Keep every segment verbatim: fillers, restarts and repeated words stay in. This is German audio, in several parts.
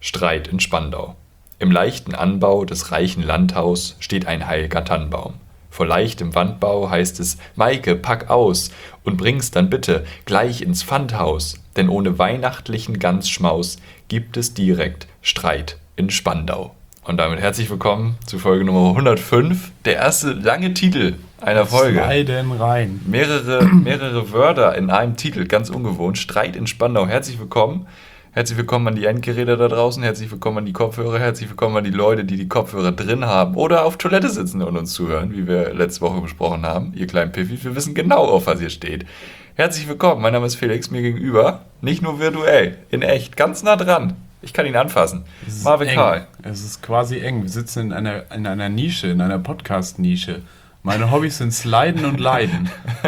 Streit in Spandau. Im leichten Anbau des reichen Landhaus steht ein heil'ger Tannenbaum. Vor leichtem Wandbau heißt es: Maike, pack aus und bring's dann bitte gleich ins Pfandhaus, denn ohne weihnachtlichen Ganzschmaus gibt es direkt Streit in Spandau. Und damit herzlich willkommen zu Folge Nummer hundertfünf, der erste lange Titel einer Folge. Sliden rein. Mehrere, mehrere Wörter in einem Titel, ganz ungewohnt. Streit in Spandau. Herzlich willkommen. Herzlich willkommen an die Endgeräte da draußen, herzlich willkommen an die Kopfhörer, herzlich willkommen an die Leute, die die Kopfhörer drin haben oder auf Toilette sitzen und uns zuhören, wie wir letzte Woche besprochen haben. Ihr kleinen Piffis, wir wissen genau, auf was ihr steht. Herzlich willkommen, mein Name ist Felix, mir gegenüber, nicht nur virtuell, in echt, ganz nah dran. Ich kann ihn anfassen. Marvin Karl. Es ist quasi eng. Wir sitzen in einer, in einer Nische, in einer Podcast-Nische. Meine Hobbys sind Sliden und Leiden.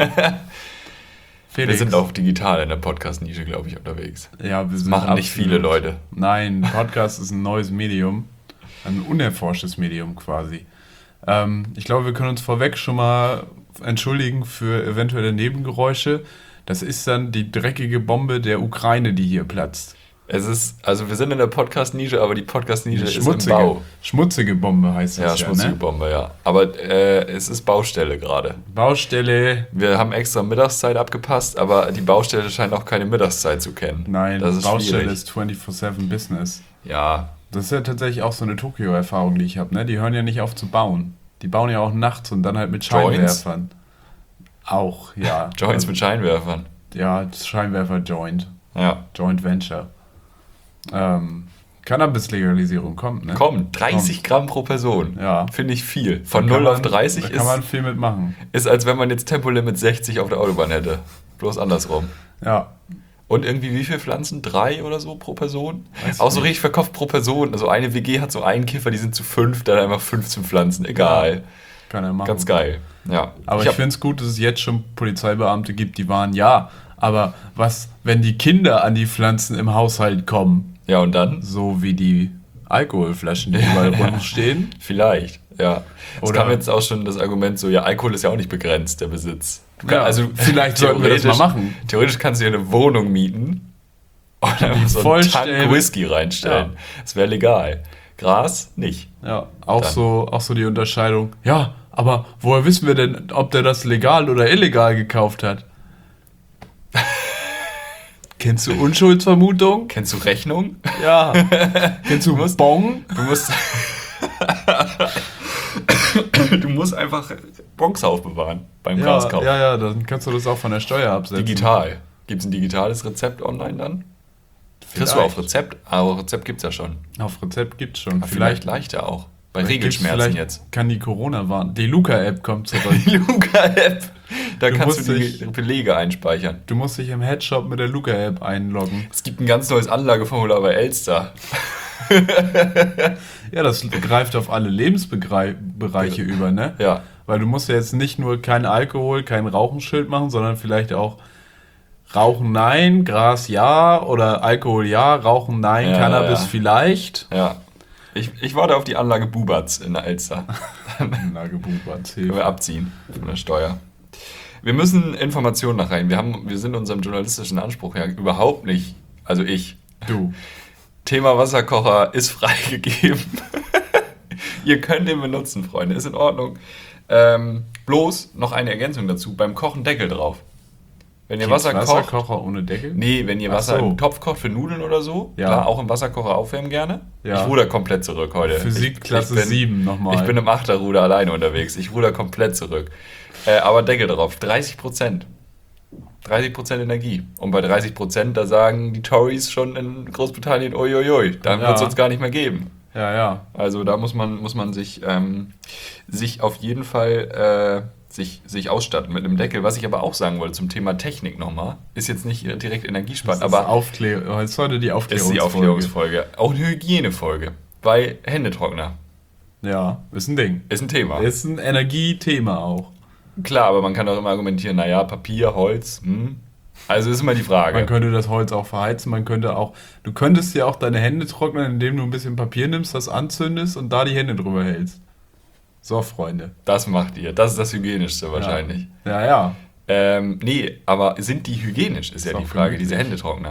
Felix. Wir sind auch digital in der Podcast-Nische, glaube ich, unterwegs. Ja, wir sind machen absolut. Nicht viele Leute. Nein, Podcast ist ein neues Medium, ein unerforschtes Medium quasi. Ähm, ich glaube, wir können uns vorweg schon mal entschuldigen für eventuelle Nebengeräusche. Das ist dann die dreckige Bombe der Ukraine, die hier platzt. Es ist, also wir sind in der Podcast-Nische, aber die Podcast-Nische ist im Bau. Schmutzige Bombe heißt das ja. Ja, schmutzige ne? Bombe, ja. Aber äh, es ist Baustelle gerade. Baustelle. Wir haben extra Mittagszeit abgepasst, aber die Baustelle scheint auch keine Mittagszeit zu kennen. Nein, das ist Baustelle schwierig. Ist vierundzwanzig sieben Business. Ja. Das ist ja tatsächlich auch so eine Tokio-Erfahrung, die ich habe. Ne? Die hören ja nicht auf zu bauen. Die bauen ja auch nachts und dann halt mit Scheinwerfern. Joints? Auch, ja. Joints mit Scheinwerfern. Ja, Scheinwerfer-Joint. Ja. Joint Venture. Ähm, Cannabis-Legalisierung kommt, ne? Kommt, dreißig kommt. Gramm pro Person. Ja. Finde ich viel. Von null auf dreißig da kann man viel mitmachen. Ist, als wenn man jetzt Tempolimit sechzig auf der Autobahn hätte. Bloß andersrum. Ja. Und irgendwie wie viele Pflanzen? Drei oder so pro Person? Weiß auch so richtig verkauft pro Person. Also eine W G hat so einen Kiffer, die sind zu fünf, dann einfach fünfzehn Pflanzen. Egal. Ja. Kann er machen. Ganz geil. Ja. Aber ich, ich finde es gut, dass es jetzt schon Polizeibeamte gibt, die waren ja. Aber was, wenn die Kinder an die Pflanzen im Haushalt kommen? Ja, und dann? So wie die Alkoholflaschen, die überall rumstehen. Vielleicht, ja. Es kam jetzt auch schon das Argument so, ja, Alkohol ist ja auch nicht begrenzt, der Besitz. Du kann, ja, also vielleicht sollten wir das mal machen. Theoretisch kannst du dir eine Wohnung mieten und dann so einen Tank Whisky reinstellen. Ja. Das wäre legal. Gras nicht. Ja, auch so, auch so die Unterscheidung. Ja, aber woher wissen wir denn, ob der das legal oder illegal gekauft hat? Kennst du Unschuldsvermutung? Kennst du Rechnung? Ja. Kennst du, du musst, Bon? Du musst, du musst einfach Bons aufbewahren beim ja, Graskauf. Ja, ja, dann kannst du das auch von der Steuer absetzen. Digital. Gibt es ein digitales Rezept online dann? Vielleicht. Kriegst du auf Rezept? Aber Rezept gibt es ja schon. Auf Rezept gibt es schon. Aber vielleicht, vielleicht leichter auch. Bei Regelschmerzen jetzt. Kann die Corona warnen. Die Luca-App kommt zurück. Die Luca-App. Da du kannst du die dich, Belege einspeichern. Du musst dich im Headshop mit der Luca-App einloggen. Es gibt ein ganz neues Anlageformular bei Elster. Ja, das greift auf alle Lebensbereiche über, ne? Ja. Weil du musst ja jetzt nicht nur kein Alkohol, kein Rauchenschild machen, sondern vielleicht auch Rauchen nein, Gras ja oder Alkohol ja, Rauchen nein, ja, Cannabis ja. vielleicht. Ja. Ich, ich warte auf die Anlage Bubatz in der Elster. Anlage Bubatz. Können wir abziehen von der Steuer. Wir müssen Informationen nach rein. Wir, haben, wir sind unserem journalistischen Anspruch ja überhaupt nicht, also ich. Du. Thema Wasserkocher ist freigegeben. Ihr könnt den benutzen, Freunde, ist in Ordnung. Ähm, bloß noch eine Ergänzung dazu, beim Kochen Deckel drauf. Wenn ihr Wasser kocht, Wasserkocher ohne Deckel? Nee, wenn ihr Wasser so. im Topf kocht für Nudeln oder so, ja. Klar, auch im Wasserkocher aufwärmen gerne. Ja. Ich ruder komplett zurück heute. Physik Klasse sieben nochmal. Ich bin im Achterruder alleine unterwegs. Ich ruder komplett zurück. Äh, aber Deckel drauf, dreißig Prozent. dreißig Prozent Energie. Und bei dreißig Prozent, da sagen die Tories schon in Großbritannien, uiuiui, dann ja. wird es uns gar nicht mehr geben. Ja, ja. Also da muss man, muss man sich, ähm, sich auf jeden Fall... Äh, Sich, sich ausstatten mit einem Deckel. Was ich aber auch sagen wollte zum Thema Technik nochmal, ist jetzt nicht direkt energiesparend, das ist aber Aufklär- ist heute die Aufklärungsfolge. Ist die Aufklärungsfolge. Auch eine Hygienefolge, weil Händetrockner. Ja, ist ein Ding. Ist ein Thema. Ist ein Energiethema auch. Klar, aber man kann auch immer argumentieren, naja, Papier, Holz, hm. Also ist immer die Frage. Man könnte das Holz auch verheizen, man könnte auch, du könntest ja auch deine Hände trocknen, indem du ein bisschen Papier nimmst, das anzündest und da die Hände drüber hältst. So, Freunde. Das macht ihr. Das ist das Hygienischste wahrscheinlich. Ja, ja. ja. Ähm, nee, aber sind die hygienisch, ist, ist ja die Frage, gemütlich. Diese Händetrockner.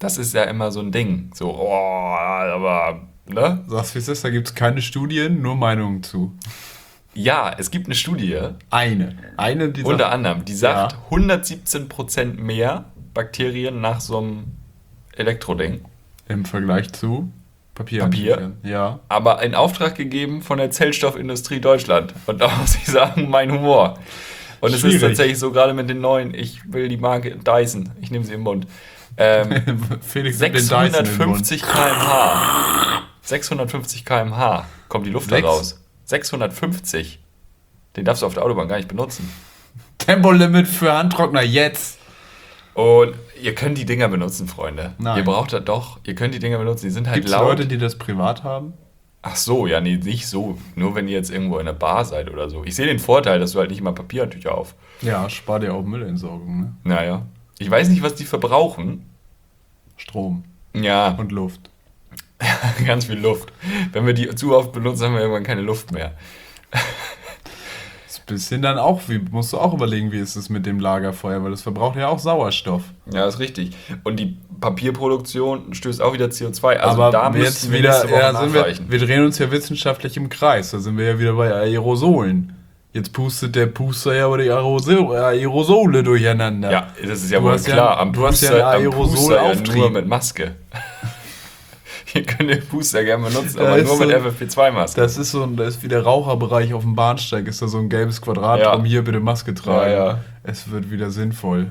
Das ist ja immer so ein Ding. So, oh, aber, ne? Sagst wie es ist, da gibt es keine Studien, nur Meinungen zu. Ja, es gibt eine Studie, Eine. Eine, die unter sagt, anderem, die sagt Ja. hundertsiebzehn Prozent mehr Bakterien nach so einem Elektroding. im Vergleich zu Papier. Papier? Ja. Aber in Auftrag gegeben von der Zellstoffindustrie Deutschland. Und da muss ich sagen, mein Humor. Und es ist Schwierig. tatsächlich so, gerade mit den neuen, ich will die Marke Dyson, ich nehme sie im Mund. Ähm, Felix mit den Dyson im Mund. sechshundertfünfzig Kilometer pro Stunde. sechshundertfünfzig Kilometer pro Stunde kommt die Luft da Sechs? raus. sechshundertfünfzig. Den darfst du auf der Autobahn gar nicht benutzen. Tempolimit für Handtrockner jetzt. Und ihr könnt die Dinger benutzen, Freunde. Nein. Ihr braucht das doch. Ihr könnt die Dinger benutzen. Die sind halt Gibt es laut. Leute, die das privat haben? Ach so, ja, nee, nicht so. Nur wenn ihr jetzt irgendwo in einer Bar seid oder so. Ich sehe den Vorteil, dass du halt nicht immer Papiertücher auf. Ja, spar dir auch Müllentsorgung, ne? Naja. Ich weiß nicht, was die verbrauchen. Strom Ja, und Luft. ganz viel Luft. Wenn wir die zu oft benutzen, haben wir irgendwann keine Luft mehr. Das ist ein bisschen dann auch, wie musst du auch überlegen, wie ist es mit dem Lagerfeuer, weil das verbraucht ja auch Sauerstoff. Ja, ist richtig. Und die Papierproduktion stößt auch wieder C O zwei. Also Aber da jetzt müssen wir wieder, nächste Woche ja, sind wir, nachreichen. wir drehen uns ja wissenschaftlich im Kreis, da sind wir ja wieder bei Aerosolen. Jetzt pustet der Puster ja aber die Aerosol, Aerosole durcheinander. Ja, das ist ja Du wohl hast ja- klar. Am du hast ja Puster, einen am Puster ja Aerosolauftrieb. nur mit Maske. Ihr könnt den Puster gerne benutzen, Da aber ist nur mit so- F F P zwei Maske. Das ist so ein, da ist wie der Raucherbereich auf dem Bahnsteig, ist da so ein gelbes Quadrat Ja. drum, hier bitte Maske tragen. Ja, ja. Es wird wieder sinnvoll.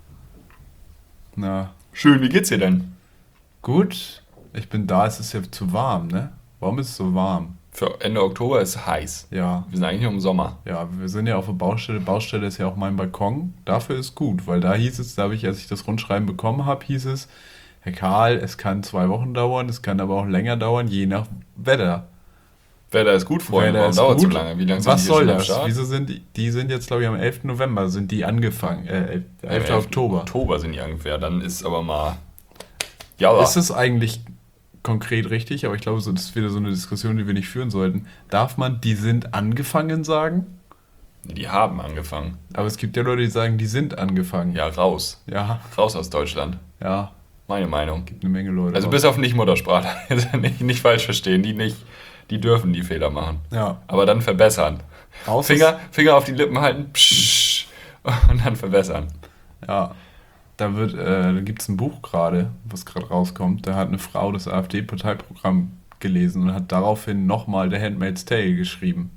Na, Schön, wie geht's dir denn? gut, ich bin da, es ist ja zu warm, ne? Warum ist es so warm? Für Ende Oktober ist es heiß. Ja, Wir sind eigentlich nur im Sommer. ja, wir sind ja auf der Baustelle. Baustelle ist ja auch mein Balkon. Dafür ist gut, weil da hieß es, da habe ich, als ich das Rundschreiben bekommen habe, hieß es, Herr Karl, es kann zwei Wochen dauern, es kann aber auch länger dauern, je nach Wetter. Wetter ist gut, Freunde. Wetter Warum ist dauert es so gut. lange? Wie lange sind Was die hier soll schon am das? Start? Wieso sind die, die sind jetzt, glaube ich, am elften November sind die angefangen, äh, elften Am Oktober. Oktober sind die ungefähr. Dann ist aber mal. Ja, Ist es eigentlich konkret richtig? Aber ich glaube, so- das ist wieder so eine Diskussion, die wir nicht führen sollten. Darf man, die sind angefangen sagen? die haben angefangen. Aber es gibt ja Leute, die sagen, die sind angefangen. Ja, raus. Ja, Raus aus Deutschland. ja, Meine Meinung. gibt eine Menge Leute. Also bis auf Nicht-Muttersprachler. Also nicht, nicht falsch verstehen. Die nicht. Die dürfen die Fehler machen. ja. Aber dann verbessern. Raus Finger, Finger auf die Lippen halten. Psch, und dann verbessern. Ist, ja. Da wird, äh, da gibt es ein Buch gerade, was gerade rauskommt. Da hat eine Frau das AfD-Parteiprogramm gelesen und hat daraufhin nochmal The Handmaid's Tale geschrieben.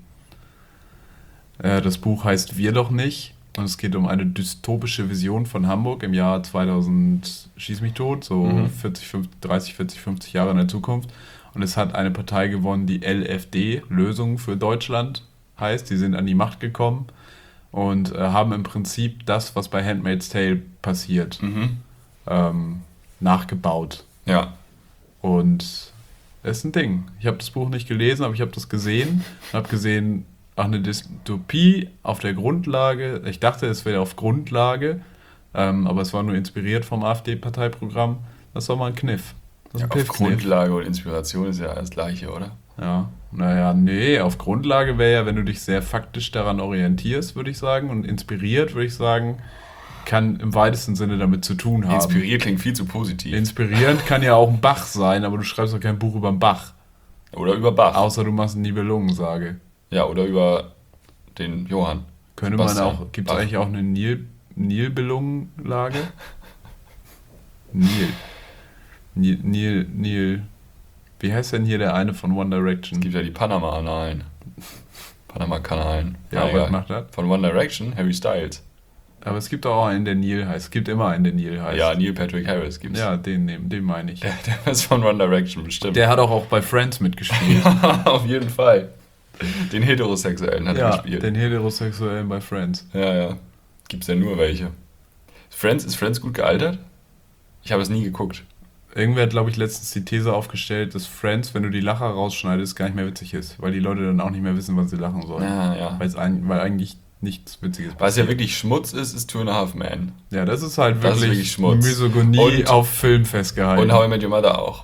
Äh, das Buch heißt Wir doch nicht und es geht um eine dystopische Vision von Hamburg im Jahr zweitausend, schieß mich tot, so Mhm. vierzig, fünfzig, dreißig, vierzig, fünfzig Jahre in der Zukunft. Und es hat eine Partei gewonnen, die L F D, Lösung für Deutschland heißt. Die sind an die Macht gekommen und äh, haben im Prinzip das, was bei Handmaid's Tale passiert, Mhm. ähm, nachgebaut. Ja. Und es ist ein Ding. Ich habe das Buch nicht gelesen, aber ich habe das gesehen und habe gesehen, ach, eine Dystopie auf der Grundlage, ich dachte, es wäre auf Grundlage, ähm, aber es war nur inspiriert vom AfD-Parteiprogramm. Das war mal ein Kniff. Das Ja, ist ein auf Piff-Kniff. Grundlage und Inspiration ist ja das Gleiche, oder? Ja, naja, nee, auf Grundlage wäre ja, wenn du dich sehr faktisch daran orientierst, würde ich sagen, und inspiriert, würde ich sagen, kann im weitesten Sinne damit zu tun haben. Inspiriert klingt viel zu positiv. Inspirierend kann ja auch ein Bach sein, aber du schreibst doch kein Buch über einen Bach. Oder über Bach. Außer du machst eine Nibelungensage. Ja, oder über den Johann. Könnte man Sebastian auch, gibt es Bach. eigentlich auch eine Nil, Nilbelungenlage? Nil. Nil, Nil, Nil. Wie heißt denn hier der eine von One Es Direction? gibt ja die Panama-Analen. Panama-Kanalen. Ja, egal. was macht das? Von One Direction, Harry Styles. Aber es gibt auch einen, der Neil heißt. Es gibt immer einen, der Neil heißt. Ja, Neil Patrick Harris gibt's. Ja, den, nehmen- den meine ich. Der, der ist von One Direction bestimmt. Der hat auch, auch bei Friends mitgespielt. Auf jeden Fall. Den Heterosexuellen hat er ja, gespielt. den Heterosexuellen bei Friends. Ja, ja. Gibt's ja nur welche. Friends, ist Friends gut gealtert? Ich habe es nie geguckt. Irgendwer hat, glaube ich, letztens die These aufgestellt, dass Friends, wenn du die Lacher rausschneidest, gar nicht mehr witzig ist. Weil die Leute dann auch nicht mehr wissen, wann sie lachen sollen. Ja, ja. Weil's ein, weil eigentlich nichts Witziges Was ja wirklich Schmutz ist, ist Two and a Half Men. Ja, das ist halt Das ist wirklich, wirklich Schmutz. Misogynie Und- auf Film festgehalten. Und How I Met Your Mother auch.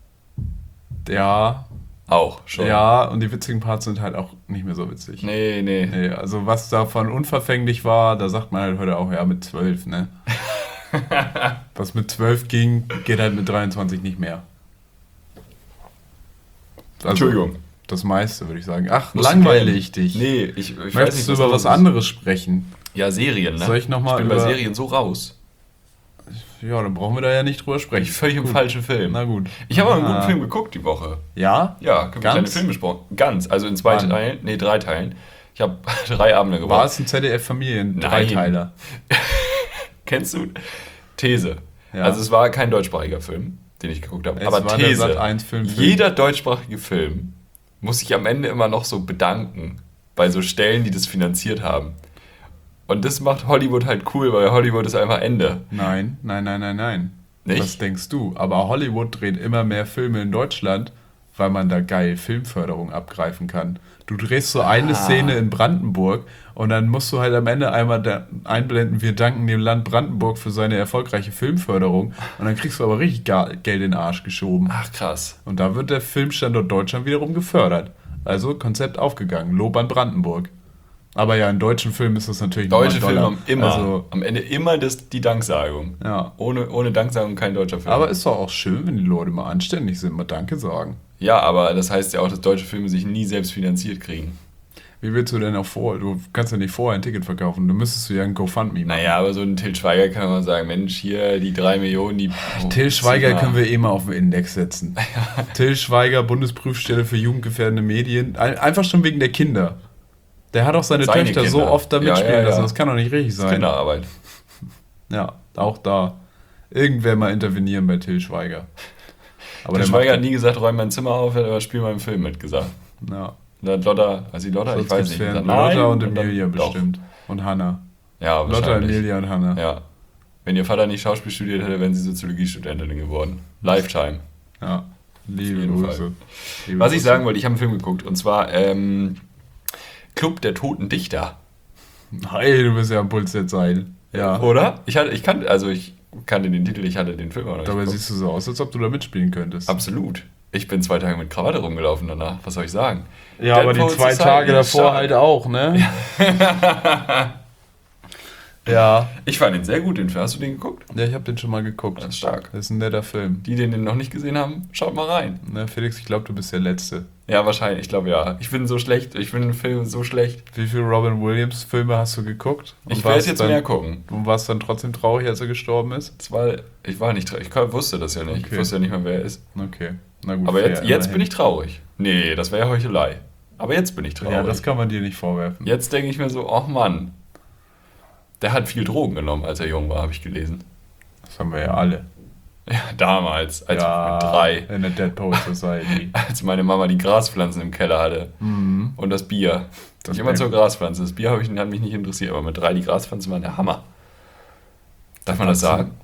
ja, Auch schon. ja, und die witzigen Parts sind halt auch nicht mehr so witzig. Nee, nee. Nee, also was davon unverfänglich war, da sagt man halt heute auch, ja, mit zwölf, ne? Was mit zwölf ging, geht halt mit dreiundzwanzig nicht mehr. Also, Entschuldigung. Das meiste, würde ich sagen. Ach, Musst du langweile kennen. ich dich. Nee, ich, ich weiß Möchtest nicht, du über los was ist. anderes sprechen? Ja, Serien, ne? Soll ich noch mal ich bin bei über- Serien so raus. Ja, dann brauchen wir da ja nicht drüber Ich sprechen. bin völlig im Gut. falschen Film. Na gut. Ich habe aber einen Ah. guten Film geguckt die Woche. Ja? Ja, können wir kleine Ganz? Film besprochen. Ganz, also in zwei Wann? Teilen, nee, drei Teilen. Ich habe drei Abende War gebraucht. es ein Z D F-Familien? Nein. Dreiteiler. Kennst du? These. Ja. Also es war kein deutschsprachiger Film, den ich geguckt habe. Es Aber war der These. Sat eins Film. Jeder deutschsprachige Film muss sich am Ende immer noch so bedanken bei so Stellen, die das finanziert haben. Und das macht Hollywood halt cool, weil Hollywood ist einfach Ende. Nein, nein, nein, nein, nein. Nicht? Was denkst du? Aber Hollywood dreht immer mehr Filme in Deutschland, weil man da geil Filmförderung abgreifen kann. Du drehst so eine Ah. Szene in Brandenburg und dann musst du halt am Ende einmal da einblenden, wir danken dem Land Brandenburg für seine erfolgreiche Filmförderung und dann kriegst du aber richtig ga- Geld in den Arsch geschoben. Ach krass. Und da wird der Filmstandort Deutschland wiederum gefördert. Also Konzept aufgegangen, Lob an Brandenburg. Aber ja, in deutschen Filmen ist das natürlich noch Deutsche mal Filme doller. haben immer, Also, am Ende immer das, die Danksagung. ja. Ohne, ohne Danksagung kein deutscher Film. Aber ist doch auch schön, wenn die Leute mal anständig sind, mal Danke sagen. ja, aber das heißt ja auch, dass deutsche Filme sich nie selbst finanziert kriegen. Wie willst du denn auch vor? Du kannst ja nicht vorher ein Ticket verkaufen. Du müsstest du ja ein GoFundMe machen. Naja, aber so ein Till Schweiger kann man sagen, Mensch, hier die drei Millionen, die... Till Schweiger können wir eh mal auf den Index setzen. Till Schweiger, Bundesprüfstelle für jugendgefährdende Medien. Ein- Einfach schon wegen der Kinder. Der hat auch seine, Seine Töchter so Kinder. oft da Ja, mitspielen ja, ja. lassen. Das kann doch nicht richtig sein. Kinderarbeit. Ja, auch da. Irgendwer mal intervenieren bei Till Schweiger. Aber Till der Schweiger hat macht, nie gesagt, räum mein Zimmer auf, er hat aber spiel mal im Film mitgesagt. ja. Da hat Lotta, also die Lotta, ich weiß nicht. Lotta gesagt, und nein, dann Emilia doch. bestimmt. Und Hanna. Ja, Lotta, wahrscheinlich. Emilia und Hanna. Ja. Wenn ihr Vater nicht Schauspiel studiert hätte, wären sie Soziologiestudentin geworden. Lifetime. Ja. Liebe jeden Grüße. Liebe Was ich Grüße. sagen wollte, ich habe einen Film geguckt und zwar ähm, Club der Toten Dichter. Hey, du bist ja am Puls der Zeit. Ja. Oder? Ich hatte, ich kannte, also ich kannte den Titel, ich hatte den Film auch noch nicht Dabei geguckt. siehst du so aus, als ob du da mitspielen könntest. Absolut. Ich bin zwei Tage mit Krawatte rumgelaufen danach. Was soll ich sagen? Ja, aber die Deadpool zwei Society Tage ist davor stark. halt auch, ne? Ja. Ich fand ihn sehr gut, den Film. Hast du den geguckt? Ja, ich habe den schon mal geguckt. Das ist stark. Das ist ein netter Film. Die, die den noch nicht gesehen haben, schaut mal rein. Ne, Felix, ich glaube, du bist der Letzte. Ja, wahrscheinlich. Ich glaube ja. Ich bin so schlecht. Ich finde den Film so schlecht. Wie viele Robin Williams Filme hast du geguckt? Und Ich werde warst jetzt dann, mehr gucken. Und warst dann trotzdem traurig, als er gestorben ist? Das war, ich war nicht traurig. Ich wusste das ja nicht. Okay. Ich wusste ja nicht mehr, wer er ist. Okay. Na gut. Aber fair, jetzt, jetzt bin immerhin. ich traurig. Nee, das wäre ja Heuchelei. Aber jetzt bin ich traurig. Ja, das kann man dir nicht vorwerfen. Jetzt denke ich mir so, ach Mann. Der hat viel Drogen genommen, als er jung war, habe ich gelesen. Das haben wir ja alle. Ja, damals, als ja, ich mit drei. in der Dead Poet Society. Als meine Mama die Graspflanzen im Keller hatte. Mhm. Und das Bier. Das ich immer Bier. zur Graspflanze. Das Bier habe ich, hat mich nicht interessiert, aber mit drei die Graspflanzen waren der Hammer. Darf man das sagen?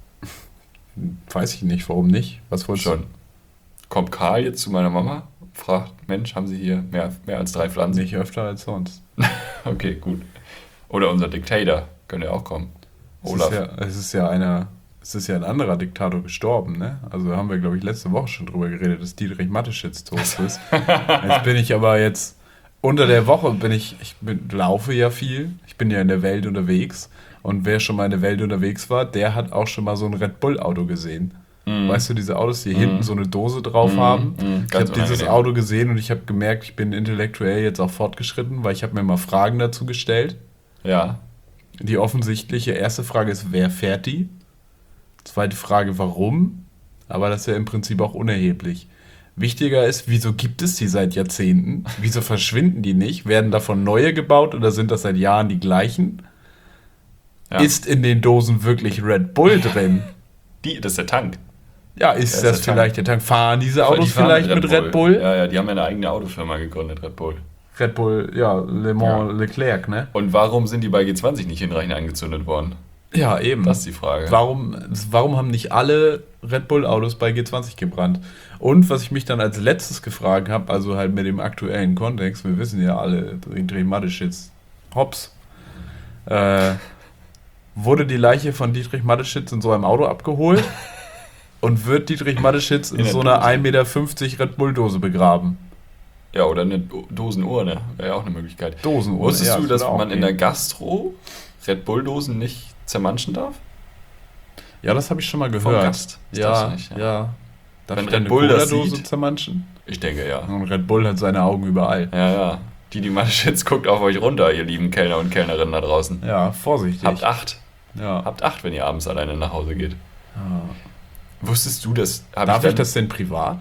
Weiß ich nicht, warum nicht? Was wolltest Schon. Kommt Karl jetzt zu meiner Mama, fragt, Mensch, haben Sie hier mehr, mehr als drei du? Pflanzen? Nicht öfter als sonst. Okay, gut. Oder unser Dictator, könnte auch kommen. Es Olaf. ist, ja, es ist ja einer, es ist ja ein anderer Diktator gestorben, ne? Also haben wir, glaube ich, letzte Woche schon drüber geredet, dass Dietrich Mateschitz tot ist. Jetzt bin ich aber jetzt, unter der Woche bin ich, ich bin, laufe ja viel, ich bin ja in der Welt unterwegs und wer schon mal in der Welt unterwegs war, der hat auch schon mal so ein Red Bull Auto gesehen. Mhm. Weißt du, diese Autos, die Mhm. hinten so eine Dose drauf Mhm. haben. Mhm. Ich Ganz habe dieses unangenehm. Auto gesehen und ich habe gemerkt, ich bin intellektuell jetzt auch fortgeschritten, weil ich habe mir mal Fragen dazu gestellt. Ja. Die offensichtliche erste Frage ist, wer fährt die? Zweite Frage, warum? Aber das ist ja im Prinzip auch unerheblich. Wichtiger ist, wieso gibt es die seit Jahrzehnten? Wieso verschwinden die nicht? Werden davon neue gebaut oder sind das seit Jahren die gleichen? Ja. Ist in den Dosen wirklich Red Bull drin? Die, das ist der Tank. Ja, ist Ja, ist das der vielleicht der Tank? Fahren diese Autos Die fahren vielleicht mit Red Bull? Ja, ja, die haben ja eine eigene Autofirma gegründet, Red Bull. Red Bull, ja, Le Mans Ja. Leclerc, ne? Und warum sind die bei G zwanzig nicht hinreichend angezündet worden? Ja, eben. Das ist die Frage. Warum, warum haben nicht alle Red Bull-Autos bei G zwanzig gebrannt? Und was ich mich dann als letztes gefragt habe, also halt mit dem aktuellen Kontext, wir wissen ja alle, Dietrich Mateschitz, Hops, äh, wurde die Leiche von Dietrich Mateschitz in so einem Auto abgeholt und wird Dietrich Mateschitz in, In der so einer Dose. ein Meter fünfzig Red Bull-Dose begraben? Ja, oder eine Do- Dosenurne, wäre ja auch eine Möglichkeit. Dosenuhr. Wusstest Oh, ja, du, das dass würde auch man in der gehen. Gastro Red Bull-Dosen nicht zermanschen darf? Ja, das habe ich schon mal Vom gehört. Gast. Ist Ja, das nicht, ja. ja. Darf Wenn ich Red eine Bull das Cola-Dose sieht- zermanschen? Ich denke, ja. Und Red Bull hat seine Augen überall. Ja, ja. Die, die Mateschitz, guckt auf euch runter, ihr lieben Kellner und Kellnerinnen da draußen. Ja, vorsichtig. Habt acht. ja. Habt acht, wenn ihr abends alleine nach Hause geht. Ja. Wusstest du, dass... hab Darf ich, dann- das denn privat?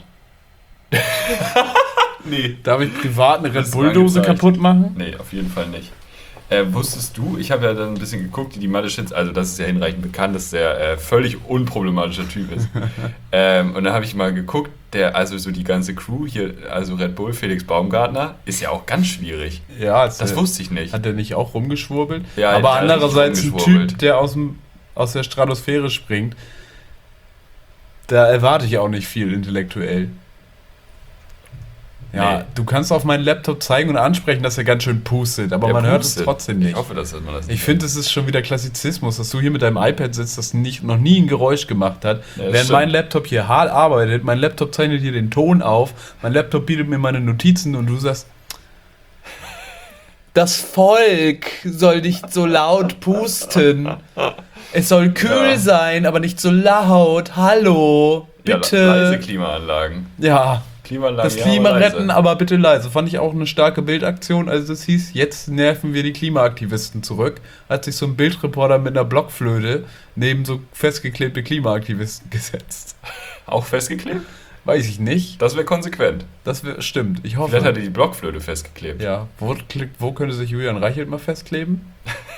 Nee. Darf ich privat eine Das Red ist Bull-Dose angezeigt. kaputt machen? Nee, auf jeden Fall nicht. Äh, wusstest du, ich habe ja dann ein bisschen geguckt, die Mateschitz, also das ist ja hinreichend bekannt, dass der äh, völlig unproblematischer Typ ist. ähm, und dann habe ich mal geguckt, der, also so die ganze Crew hier, also Red Bull, Felix Baumgartner, ist ja auch ganz schwierig. Ja, Das äh, wusste ich nicht. Hat er nicht auch rumgeschwurbelt? Ja, aber der hat andererseits richtig ein rumgeschwurbelt. Typ, der aus, dem, aus der Stratosphäre springt, da erwarte ich auch nicht viel intellektuell. Ja, Nee. du kannst auf meinen Laptop zeigen und ansprechen, dass er ganz schön pustet, aber Der man hört es pustet. trotzdem nicht. Ich hoffe, dass man das nicht Ich finde, es ist schon wieder Klassizismus, dass du hier mit deinem iPad sitzt, das nicht, noch nie ein Geräusch gemacht hat. Ja, das Während stimmt. mein Laptop hier hart arbeitet, mein Laptop zeichnet hier den Ton auf, mein Laptop bietet mir meine Notizen und du sagst, das Volk soll nicht so laut pusten. Es soll kühl Ja. sein, aber nicht so laut. Hallo, Ja, bitte. leise Klimaanlagen. Ja, Klimaanlagen, das ja, Klima aber leise. retten, aber bitte leise. Fand ich auch eine starke Bildaktion. Also das hieß, jetzt nerven wir die Klimaaktivisten zurück. Hat sich so ein Bildreporter mit einer Blockflöte neben so festgeklebte Klimaaktivisten gesetzt. Auch festgeklebt? Weiß ich nicht. Das wäre konsequent. Das wär, stimmt, ich hoffe. Vielleicht hat er die Blockflöte festgeklebt. ja, wo, klick- wo könnte sich Julian Reichelt mal festkleben?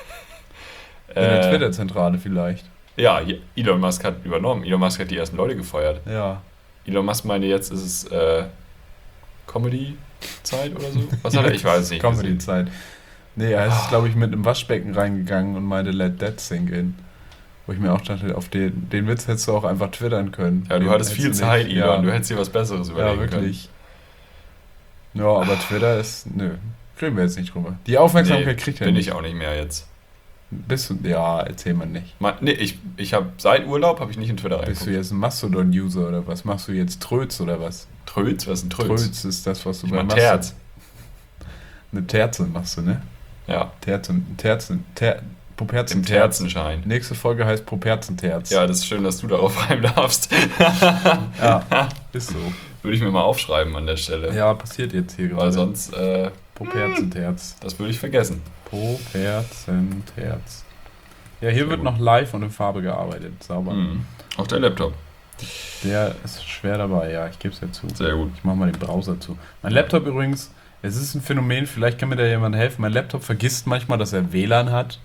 In der Äh, Twitter-Zentrale vielleicht. Ja, Elon Musk hat übernommen. Elon Musk hat die ersten Leute gefeuert. Ja. Elon Musk meinte, jetzt ist es äh, Comedy-Zeit oder so. Was hat er? Ich weiß es nicht. gesehen. Comedy-Zeit. Nee, er ist, glaube ich, mit einem Waschbecken reingegangen und meinte, let that sink in. Wo ich mir auch dachte, auf den, den Witz hättest du auch einfach twittern können. Ja, du Den hattest hättest viel du Zeit, nicht- Elon. Ja, Du hättest dir was Besseres ja überlegen wirklich. Ja, aber Twitter ist, nö, reden wir jetzt nicht drüber. Die Aufmerksamkeit können. kriegt er Bin nicht. ich auch nicht mehr jetzt. Bist du, ja, erzähl mal nicht. Ma- Nee, ich, ich habe seit Urlaub habe ich nicht in Twitter Bist du reingeguckt. jetzt ein Mastodon-User oder was? Machst du jetzt Tröts oder was? Tröts? Was ist ein Tröts? Tröts ist das, was du Ich bei mein Mastodon- Terz. Eine Terze machst du, ne? Ja, Terzen, Terzen, Ter, im Poperzenterz. Terzenschein. Nächste Folge heißt Poperzenterz. Ja, das ist schön, dass du darauf rein darfst. ja, ist so. Würde ich mir mal aufschreiben an der Stelle. Ja, passiert jetzt hier Weil gerade. sonst, äh, Poperzenterz. das würde ich vergessen. Poperzenterz. Ja, hier Sehr wird gut. noch live und in Farbe gearbeitet. Sauber. Mhm. Auf der Laptop. Der ist schwer dabei, ja, ich gebe es ja zu. Sehr gut. Ich mache mal den Browser zu. Mein Laptop übrigens, es ist ein Phänomen, vielleicht kann mir da jemand helfen. Mein Laptop vergisst manchmal, dass er W L A N hat.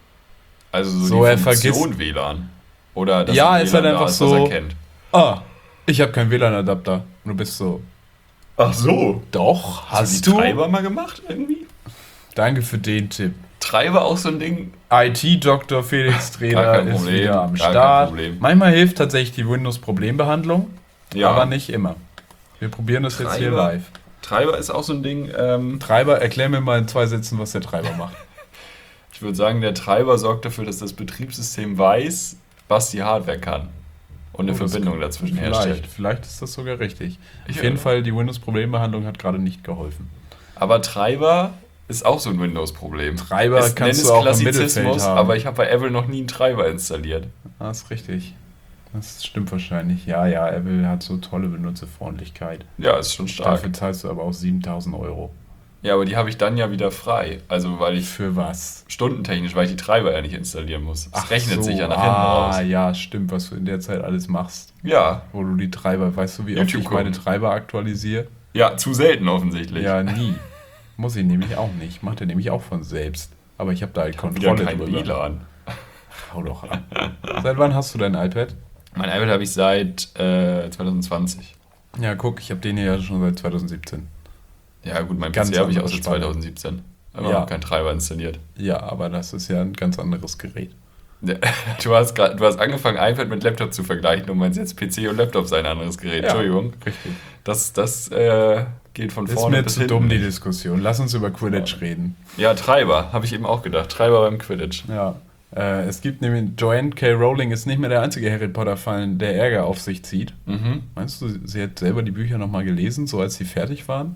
Also so, So, die er Funktion vergisst- W L A N. Oder dass Ja, ein ist W L A N halt da einfach ist, so- was er kennt. Ah, ich habe keinen W L A N-Adapter. Und du bist so, Ach so. doch, Hast hast du du? die Treiber mal gemacht irgendwie? Danke für den Tipp. Treiber auch so ein Ding? I T-Doktor Felix Gar Treder kein ist Problem, wieder am gar kein Start. Problem. Manchmal hilft tatsächlich die Windows-Problembehandlung, Ja. aber nicht immer. Wir probieren das jetzt hier Treiber? live. Treiber ist auch so ein Ding. Ähm, Treiber, erklär mir mal in zwei Sätzen, was der Treiber macht. ich würde sagen, der Treiber sorgt dafür, dass das Betriebssystem weiß, was die Hardware kann. Und eine Oh, das Verbindung dazwischen Vielleicht, herstellt. vielleicht ist das sogar richtig. Ich Auf jeden höre. Fall, die Windows-Problembehandlung hat gerade nicht geholfen. Aber Treiber ist auch so ein Windows-Problem. Treiber Es- kannst nenn du es auch im Mittelfeld Klassizismus, haben. aber ich habe bei Apple noch nie einen Treiber installiert. Ah, ist richtig. Das stimmt wahrscheinlich. Ja, ja, Apple hat so tolle Benutzerfreundlichkeit. Ja, ist schon stark. Dafür zahlst du aber auch siebentausend Euro. Ja, aber die habe ich dann ja wieder frei. Also, weil ich Für was? stundentechnisch, weil ich die Treiber ja nicht installieren muss. Es rechnet so. sich ja nach hinten ah, raus. ja, stimmt, was du in der Zeit alles machst. Ja, Wo du die Treiber, weißt du, wie oft YouTube ich meine gucken. Treiber aktualisiere? ja, zu selten offensichtlich. Ja, nie. Muss ich nämlich auch nicht. Macht er nämlich auch von selbst. Aber ich habe da halt Wieder Kontrolle kein drüber. W L A N. Hau doch ab. Seit wann hast du dein iPad? Mein iPad habe ich seit äh, zwanzig zwanzig. Ja, guck, ich habe den hier ja schon seit zwanzig siebzehn. Ja, gut, mein Ganz P C habe ich auch andere seit Spanne. zwanzig siebzehn. Aber Ja. noch kein Treiber installiert. Ja, aber das ist ja ein ganz anderes Gerät. Ja, Du hast, grad, du hast angefangen, iPad mit Laptop zu vergleichen und meinst jetzt P C und Laptop sei ein anderes Gerät. Entschuldigung. Richtig. Das, das äh, geht von Ist vorne mir bis zu hinten. dumm, die nicht. Diskussion. Lass uns über Quidditch reden. Ja, Treiber, habe ich eben auch gedacht. Treiber beim Quidditch. Ja. Äh, es gibt nämlich, Joanne K. Rowling ist nicht mehr der einzige Harry Potter-Fan, der Ärger auf sich zieht. Mhm. Meinst du, sie hat selber die Bücher nochmal gelesen, so als sie fertig waren?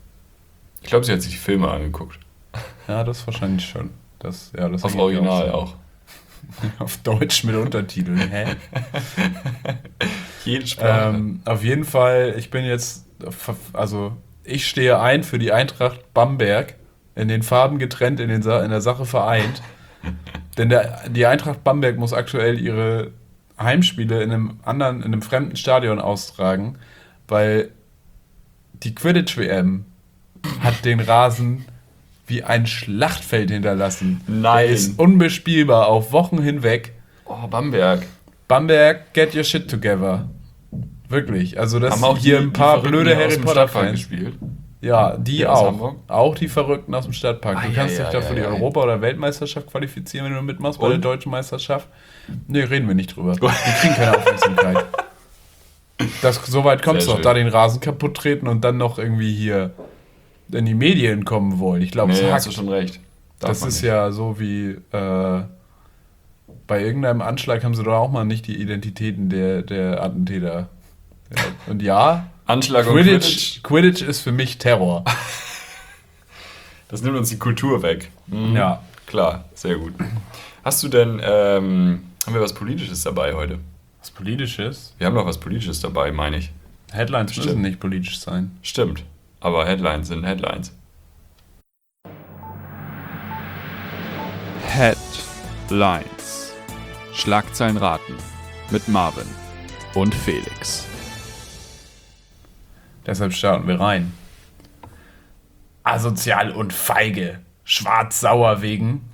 Ich glaube, sie hat sich die Filme angeguckt. Ja, das wahrscheinlich schon. Das, ja, das Auf ergibt ja Original Sinn. auch. Auf Deutsch mit Untertiteln, hä? Jede Sprache. Ähm, auf jeden Fall, ich bin jetzt, also ich stehe ein für die Eintracht Bamberg, in den Farben getrennt, in, den Sa- in der Sache vereint. Denn der, die Eintracht Bamberg muss aktuell ihre Heimspiele in einem anderen, in einem fremden Stadion austragen, weil die Quidditch-W M hat den Rasen wie ein Schlachtfeld hinterlassen. Nein. Der ist unbespielbar auf Wochen hinweg. Oh, Bamberg. Bamberg, get your shit together. Wirklich. Also das Haben auch hier die, ein paar die blöde Verrückten Harry aus dem Potter Stadtpark Fans. gespielt. Ja, die Die aus auch. Hamburg? Auch die Verrückten aus dem Stadtpark. Du Ah, kannst ja, dich ja, da für ja, die ja. Europa- oder Weltmeisterschaft qualifizieren, wenn du mitmachst bei Und? der deutschen Meisterschaft. Nee, reden wir nicht drüber. Die kriegen keine Aufmerksamkeit. Das, so weit kommt es Sehr doch, schön. da den Rasen kaputt treten und dann noch irgendwie hier in die Medien kommen wollen. Ich glaube, Nee, es hast du hackt. schon recht. Darf Das man ist nicht. ja so wie äh, bei irgendeinem Anschlag haben sie doch auch mal nicht die Identitäten der, der Attentäter. Ja. Und ja, Anschlag und Quidditch, Quidditch. Quidditch ist für mich Terror. Das nimmt uns die Kultur weg. Mhm. Ja. Klar, sehr gut. Hast du denn, ähm, haben wir was Politisches dabei heute? Was Politisches? Wir haben noch was Politisches dabei, meine ich. Headlines Stimmt. müssen nicht politisch sein. Stimmt. Aber Headlines sind Headlines. Headlines. Schlagzeilen raten mit Marvin und Felix. Deshalb starten wir rein. Asozial und feige. Schwarz-sauer wegen.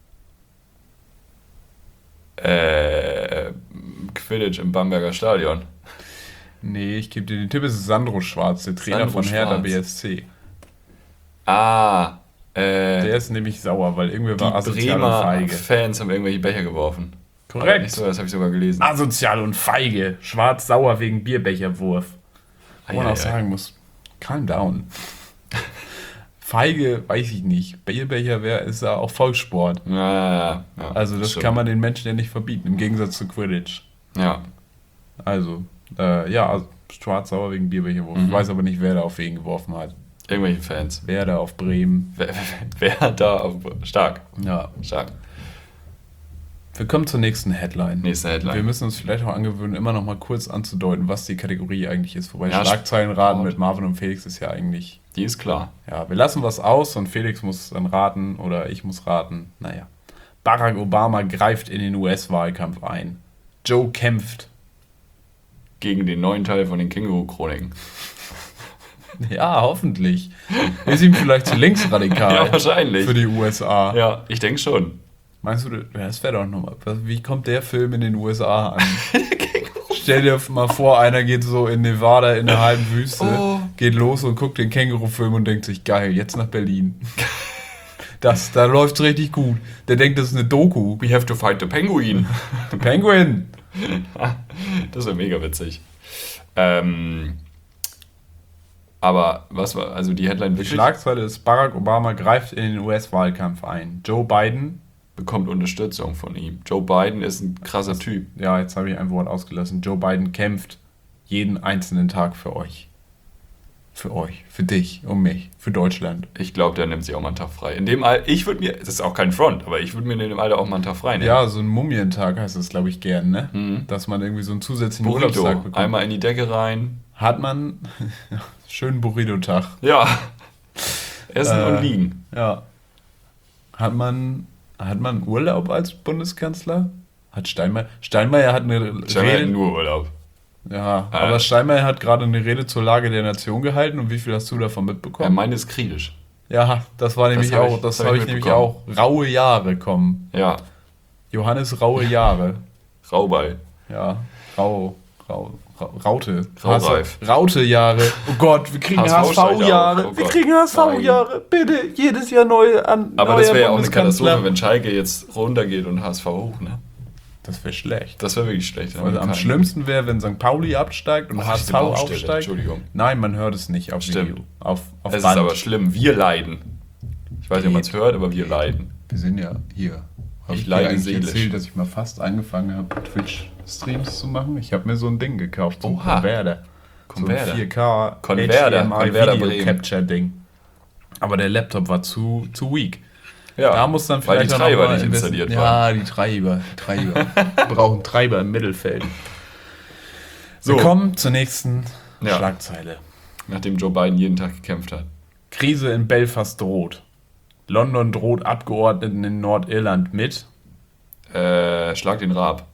Äh, Quidditch im Bamberger Stadion. Nee, ich gebe dir den Tipp, es ist Sandro Schwarz, der Trainer Sandro von Hertha Schwarz. B S C. Ah, äh, Der ist nämlich sauer, weil irgendwer die war asozial und Bremer feige. Fans haben irgendwelche Becher geworfen. Aber Korrekt. Nicht so, das habe ich sogar gelesen. Asozial und feige. Schwarz-sauer wegen Bierbecherwurf. Wo man Ei, auch ei, ei. sagen muss, calm down. Feige, weiß ich nicht. Bierbecher wär, ist ja auch Volkssport. Ja, ja, ja, ja. Also das Stimmt. kann man den Menschen ja nicht verbieten, im Gegensatz zu Quidditch. Ja. Also, äh, ja, also schwarz-sauer wegen Bierbecherwurf. Mhm. Ich weiß aber nicht, wer da auf wen geworfen hat. Irgendwelche Fans. Wer da auf Bremen. Wer, wer, wer da auf, stark, Ja. stark. Wir kommen zur nächsten Headline. Nächste Headline. Wir müssen uns vielleicht auch angewöhnen, immer noch mal kurz anzudeuten, was die Kategorie eigentlich ist. Wobei Ja, Schlagzeilenraten Sport. mit Marvin und Felix ist ja eigentlich... Die ist klar. Ja, wir lassen was aus und Felix muss dann raten oder ich muss raten. Naja. Barack Obama greift in den U S-Wahlkampf ein. Joe kämpft. Gegen den neuen Teil von den Känguru-Chroniken. Ja, hoffentlich. Ist ihm vielleicht zu linksradikal Ja, wahrscheinlich. für die U S A. Ja, ich denke schon. Meinst du, ja, das wäre doch nochmal. Wie kommt der Film in den U S A an? Stell dir mal vor, einer geht so in Nevada in der halben Wüste, Oh. geht los und guckt den Känguru-Film und denkt sich, geil, jetzt nach Berlin. Das, da läuft's richtig gut. Der denkt, das ist eine Doku. We have to fight the penguin. The Penguin. Das wäre mega witzig. Ähm, aber was war, also die Headline Die wirklich Schlagzeile ist, Barack Obama greift in den U S-Wahlkampf ein. Joe Biden, bekommt Unterstützung von ihm. Joe Biden ist ein krasser Typ. ja, jetzt habe ich ein Wort ausgelassen. Joe Biden kämpft jeden einzelnen Tag für euch. Für euch, für dich, um mich, für Deutschland. Ich glaube, der nimmt sich auch mal einen Tag frei. In dem Alter, ich würde mir, das ist auch kein Front, aber ich würde mir in dem Alter auch mal einen Tag frei nehmen. Ja, so ein Mumientag heißt das, glaube ich, gern, ne? Mhm. Dass man irgendwie so einen zusätzlichen Burrito, Urlaubstag bekommt. einmal in die Decke rein. Hat man schönen Burrito-Tag. Ja. Essen Äh, und liegen. Ja. Hat man, hat man Urlaub als Bundeskanzler? Hat Steinmeier? Steinmeier hat eine Scheinbar Rede. nur Urlaub. Ja, Äh. aber Steinmeier hat gerade eine Rede zur Lage der Nation gehalten und wie viel hast du davon Ja, mitbekommen? meine ist kritisch. Ja, das war nämlich hab auch, ich- das das hab habe ich ich nämlich mitbekommen. auch. Raue Jahre kommen. Ja, Johannes Raue Jahre. Rauball. Ja, Rau, Rau, Rau Raute. Raureif. Raute-Jahre. Oh Gott, wir kriegen H S V steigt H S V-Jahre. auf. Oh wir Gott. kriegen H S V-Jahre. Bitte, jedes Jahr neue an. Aber neuer das wäre ja auch eine Bundeskanzler. Katastrophe, wenn Schalke jetzt runtergeht und H S V hoch, ne? Das wäre schlecht. Das wäre wirklich schlecht. Also am Kein- schlimmsten wäre, wenn Sankt Pauli absteigt und Oh, H S diese V Baustelle, aufsteigt. Entschuldigung. Nein, man hört es nicht auf Stimmt. Video. Auf, auf Es Band. ist aber schlimm. Wir leiden. Ich weiß nicht, ob man es Geht. hört, aber wir leiden. Wir sind ja hier. Hab Ich dir leide eigentlich seelisch. erzählt, dass ich mal fast angefangen habe, Twitch-Streams zu machen. Ich habe mir so ein Ding gekauft, so ein Oha. Converter. Converter. So ein vier K Converter, H D M I Converter Video Bremen. Capture Ding. Aber der Laptop war zu, zu weak. Ja, da muss dann weil vielleicht die auch noch Treiber mal nicht investi- installiert ja, waren. die Treiber. Die Treiber. Wir brauchen Treiber im Mittelfeld. So. Wir kommen zur nächsten Ja. Schlagzeile. Nachdem Joe Biden jeden Tag gekämpft hat. Krise in Belfast droht. London droht Abgeordneten in Nordirland mit. Äh, schlag den Raab.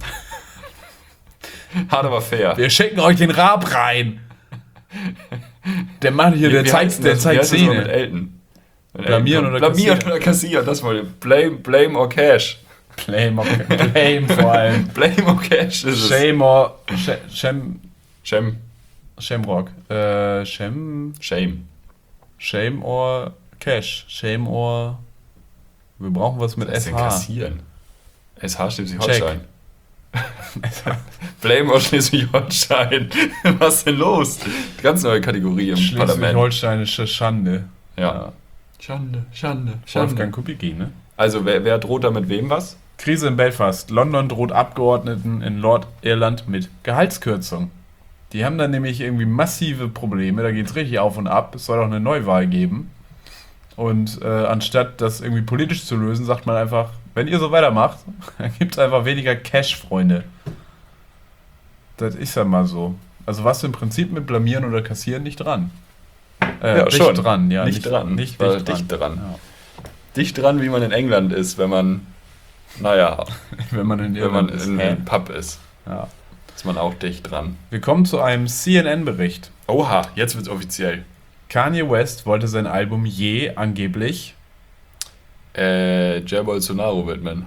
Hart, aber fair. Wir schicken euch den Raab rein. Der macht hier, der Wie zeigt, heißt der das? Wie zeigt heißt das mal mit Zähne. Elton? Wenn Blamieren Elton oder kommt, Blamieren kassieren? oder kassieren, das mal. Blame, blame or cash. Blame, okay. Blame vor allem. Blame or cash ist es. Shame or... Sh- Shem... Shame. Shamrock. Äh, Shem... Shame. Shame or Cash. Shame or... Wir brauchen was mit Was ist denn S H. kassieren? S H Schleswig-Holstein. Check. Blame or Schleswig-Holstein. Was ist denn los? Ganz neue Kategorie im Parlament. Schleswig-Holsteinische Schande. Ja. Schande, Schande, Schande. Wolfgang Kubicki, ne? Also, wer, wer droht da mit wem was? Krise in Belfast. London droht Abgeordneten in Nordirland mit Gehaltskürzung. Die haben dann nämlich irgendwie massive Probleme. Da geht es richtig auf und ab. Es soll auch eine Neuwahl geben. Und äh, anstatt das irgendwie politisch zu lösen, sagt man einfach, wenn ihr so weitermacht, dann gibt es einfach weniger Cash, Freunde. Das ist ja mal so. Also was im Prinzip mit Blamieren oder Kassieren nicht dran. Äh, Ja, dicht schon. dran, ja. Nicht dran. Nicht War dicht dicht dran. dran. Ja. Dicht dran, wie man in England ist, wenn man, naja, Wenn man in wenn man Irland ist. in Hä? einem Pub ist, Ja. ist man auch dicht dran. Wir kommen zu einem C N N-Bericht. Oha, jetzt wird's offiziell. Kanye West wollte sein Album Je angeblich Äh, Jair Bolsonaro widmen.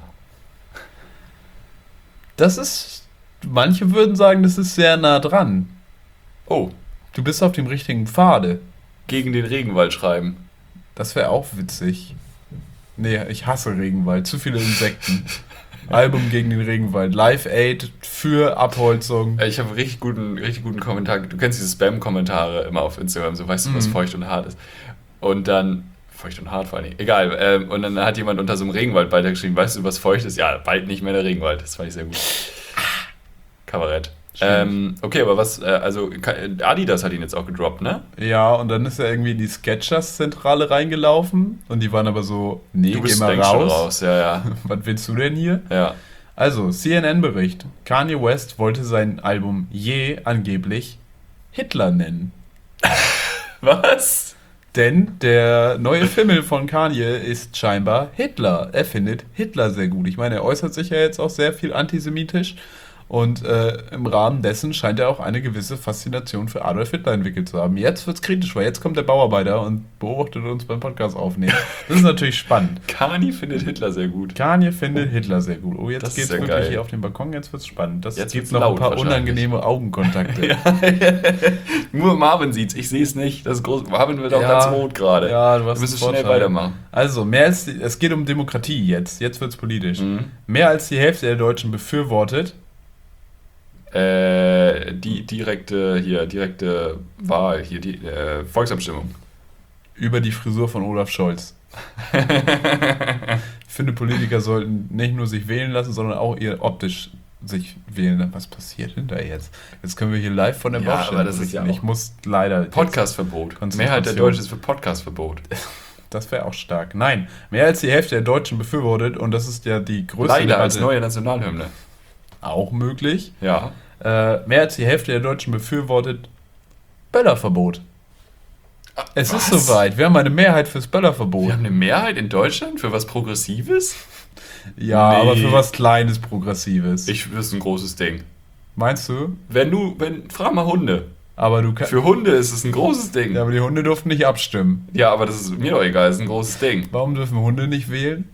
Das ist, manche würden sagen, das ist sehr nah dran. Oh, Du bist auf dem richtigen Pfade. gegen den Regenwald schreiben. Das wäre auch witzig. Nee, ich hasse Regenwald. Zu viele Insekten. Album gegen den Regenwald. Live Aid für Abholzung. Äh, Ich habe richtig guten, richtig guten Kommentar. Du kennst diese Spam-Kommentare immer auf Instagram, so weißt du, was Mhm. feucht und hart ist. Und dann, feucht und hart vor allem, egal. Ähm, und dann hat jemand unter so einem Regenwald-Beitrag geschrieben, weißt du, was feucht ist? Ja, bald nicht mehr der Regenwald. Das fand ich sehr gut. Kabarett. Ähm, okay, aber was, äh, also Ka- Adidas hat ihn jetzt auch gedroppt, ne? Ja, und dann ist er irgendwie in die Skechers-Zentrale reingelaufen. Und die waren aber so, nee, Du geh bist mal längst schon raus. raus, ja, ja. Was willst du denn hier? ja. Also, C N N-Bericht. Kanye West wollte sein Album Je angeblich Hitler nennen. Was? Denn der neue Film von Kanye ist scheinbar Hitler. Er findet Hitler sehr gut. Ich meine, er äußert sich ja jetzt auch sehr viel antisemitisch. Und äh, im Rahmen dessen scheint er auch eine gewisse Faszination für Adolf Hitler entwickelt zu haben. Jetzt wird's kritisch, weil jetzt kommt der Bauarbeiter und beobachtet uns beim Podcast aufnehmen. Das ist natürlich spannend. Kanye findet Hitler sehr gut. Kanye findet Hitler sehr gut. Oh, jetzt Das ist geht's ja wirklich geil. hier auf den Balkon, jetzt wird's spannend. Das Jetzt gibt wird's noch ein laut paar wahrscheinlich. unangenehme Augenkontakte. Ja. Nur Marvin sieht's, ich sehe es nicht. Das ist groß. Marvin wird auch Ja. ganz rot gerade. Ja, du Wir hast müssen einen schnell Vorteil. weitermachen. Also, mehr als die, es geht um Demokratie jetzt. Jetzt wird's politisch. Mhm. Mehr als die Hälfte der Deutschen befürwortet. Äh, die direkte, hier, direkte Wahl, hier, die äh, Volksabstimmung. Über die Frisur von Olaf Scholz. Ich finde, Politiker sollten nicht nur sich wählen lassen, sondern auch ihr optisch sich wählen lassen. Was passiert denn da jetzt? Jetzt können wir hier live von der Ja, Baustelle aber das ist berichten. ja auch- Ich muss leider... Podcastverbot. Konzentration. Mehrheit der Deutschen ist für Podcastverbot. Das wäre auch stark. Nein, mehr als die Hälfte der Deutschen befürwortet, und das ist ja die größte Leider als Debatte, neue Nationalhymne. auch möglich. Ja. Äh, mehr als die Hälfte der Deutschen befürwortet Böllerverbot. Es ist Was? soweit. Wir haben eine Mehrheit fürs Böllerverbot. Wir haben eine Mehrheit in Deutschland für was Progressives? Ja, Nee. aber für was Kleines, Progressives. Ich, das ist ein großes Ding. Meinst du? Wenn du, wenn, frag mal Hunde. Aber du kannst. Für Hunde ist es ein großes Ding. Ja, Ja, aber die Hunde durften nicht abstimmen. aber das ist mir doch egal, das ist ein großes Ding. Warum dürfen Hunde nicht wählen?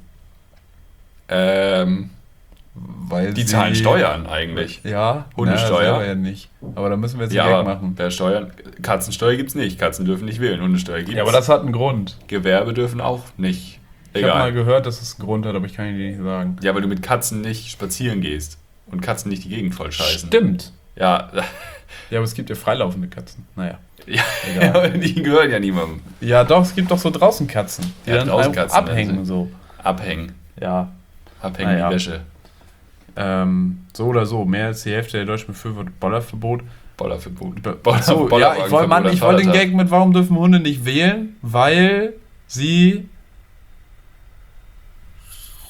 Ähm, Weil die sie, zahlen Steuern eigentlich. Ja, Hundesteuer. Na, selber ja nicht. Aber da müssen wir jetzt Ja, nicht aber wegmachen. wer Steuern, Katzensteuer gibt's nicht. Katzen dürfen nicht wählen. Hundesteuer gibt's. Ja, aber das hat einen Grund. Gewerbe dürfen auch nicht. Ich habe mal Egal. gehört, dass es einen Grund hat, aber ich kann ihn dir nicht sagen. Ja, weil du mit Katzen nicht spazieren gehst und Katzen nicht die Gegend voll scheißen. Stimmt. Ja, Ja, aber es gibt ja freilaufende Katzen. Naja. ja, Egal. die gehören ja niemandem. Ja, doch, es gibt doch so draußen Katzen, die Ja, dann draußen einfach Katzen, abhängen also. so. Abhängen. Ja. Abhängen Naja. wie Wäsche. Ähm, so oder so, mehr als die Hälfte der Deutschen befürwortet Bollerverbot. Bollerverbot. Ach so, ja, ich wollte Mann, ich wollte den Gag mit, warum dürfen Hunde nicht wählen? Weil sie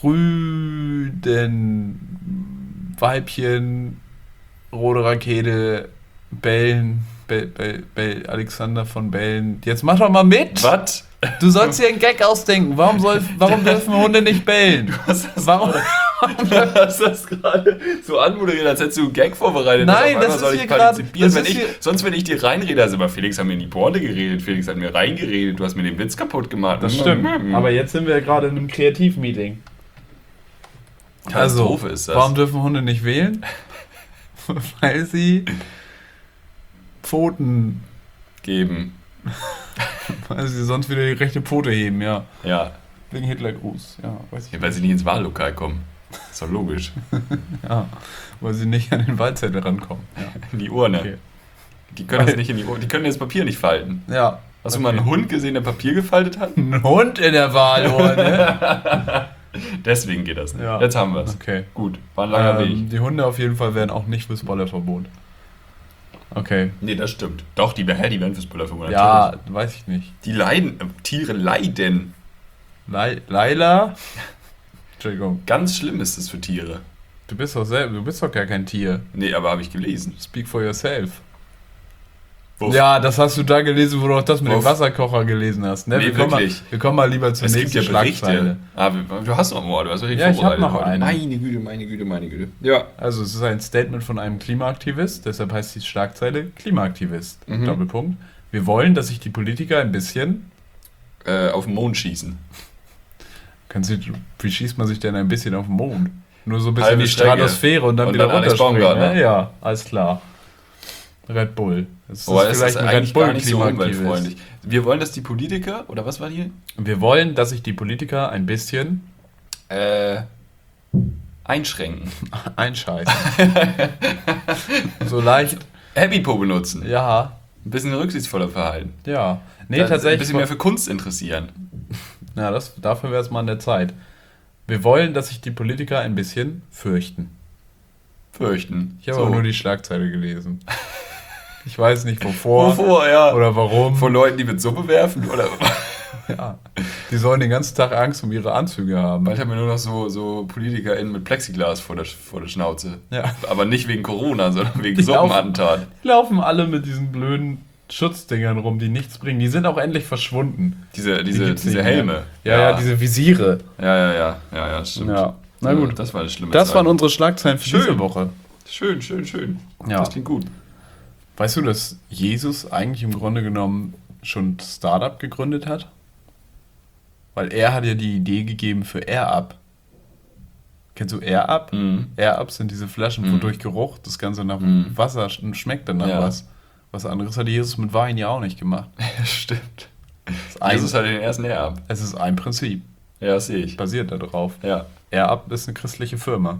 Brüden, Weibchen, rote Rakete, Bellen, Bell, Bell, Bell, Alexander von Bellen. Jetzt mach doch mal mit! Was? Du sollst dir einen Gag ausdenken. Warum, soll, warum dürfen Hunde nicht bellen? Du hast das Warum? Du hast das gerade so anmoderiert, als hättest du einen Gag vorbereitet. Nein, Auf einmal das ist soll ich hier grad- partizipieren, das wenn ist ich, hier- sonst, wenn ich dir reinrede, also immer Felix hat mir in die Pointe geredet, Felix hat mir reingeredet, du hast mir den Witz kaputt gemacht. Das stimmt. Mhm. Aber jetzt sind wir gerade in einem Kreativmeeting. Katastrophe ist das. Warum dürfen Hunde nicht wählen? Weil sie Pfoten, Geben. weil sie sonst wieder die rechte Pfote heben, ja. Ja. Wegen Hitlergruß, ja, weiß ich. Ja, weil sie nicht ins Wahllokal kommen. Ist doch logisch. Ja, weil sie nicht an den Wahlzettel rankommen. Ja. In die Urne. Okay. Die können das nicht in die Urne. Die können das Papier nicht falten. Ja. Hast du mal einen Hund gesehen, der Papier gefaltet hat? Ein Hund in der Wahlurne? Deswegen geht das nicht. Ja. Jetzt haben wir es. Okay. Gut, war ein langer Ähm, Weg. die Hunde auf jeden Fall werden auch nicht fürs Bollerverbot. Okay. Nee, das stimmt. Doch, die, hä, die werden fürs Bullerverbot. Ja, weiß ich nicht. Die leiden, äh, Tiere leiden. Lai- Laila? Entschuldigung. Ganz schlimm ist es für Tiere. Du bist doch selber, du bist doch gar kein Tier. Nee, aber habe ich gelesen. Speak for yourself. Wuff. Ja, das hast du da gelesen, wo du auch das mit Wuff. dem Wasserkocher gelesen hast. Ne? Nee, wir, kommen mal, wirklich. wir kommen mal lieber zur Es gibt nächsten ja Berichte. Schlagzeile. Ah, wir- du hast noch mal, du hast richtig Ja, ich hab vorbereitet noch heute. eine. Meine Güte, meine Güte, meine Güte. Ja. Also es ist ein Statement von einem Klimaaktivist, deshalb heißt die Schlagzeile Klimaaktivist. Mhm. Doppelpunkt. Wir wollen, dass sich die Politiker ein bisschen... Äh, auf den Mond schießen. Kannst du, wie schießt man sich denn ein bisschen auf den Mond? Nur so ein bisschen Halbe in die Strecke. Stratosphäre und dann Und wieder dann Alex runterspringen. Baumgart, ne? Ja, ja, alles klar. Red Bull. Das Aber es ist vielleicht ein eigentlich gar nicht so Klimaaktivist. umweltfreundlich. Wir wollen, dass die Politiker, oder was war hier? Wir wollen, dass sich die Politiker ein bisschen Äh, einschränken. einscheißen. So leicht. Happy-Po benutzen. Ja, Ein bisschen rücksichtsvoller verhalten. ja. Nee, Das- tatsächlich. Ein bisschen mehr für Kunst interessieren. Ja, das, dafür wäre es mal an der Zeit. Wir wollen, dass sich die Politiker ein bisschen fürchten. Fürchten. Ich habe aber nur die Schlagzeile gelesen. Ich weiß nicht wovor Wovor, ja. oder warum. Von Leuten, die mit Suppe werfen? Oder Ja. Die sollen den ganzen Tag Angst um ihre Anzüge haben. bald haben wir nur noch so, so PolitikerInnen mit Plexiglas vor der, vor der Schnauze. Ja. Aber nicht wegen Corona, sondern wegen Die laufen- Suppenattentat. Die laufen alle mit diesen blöden Schutzdingern rum, die nichts bringen. Die sind auch endlich verschwunden. Diese, Die diese, gibt's diese nicht mehr. Helme. Ja, ja, diese Visiere. Ja, ja, ja, ja, ja, stimmt. Ja. Na gut. Das war eine schlimme Das Zeit. waren unsere Schlagzeilen für Schön. diese Woche. Schön, schön, schön. Ja. Das klingt gut. Weißt du, dass Jesus eigentlich im Grunde genommen schon ein Startup gegründet hat? Weil er hat ja die Idee gegeben für Air-Up. Kennst du Air-Up? Mhm. Air-Up sind diese Flaschen, Mhm. wo durch Geruch das Ganze nach Mhm. Wasser sch- schmeckt dann nach Ja. was. Was anderes hat Jesus mit Wein ja auch nicht gemacht. Ja, stimmt. Es ist ein, Jesus hat den ersten Air-Up. es ist ein Prinzip, Ja, das sehe ich. basiert darauf. Ja. Air-Up ist eine christliche Firma.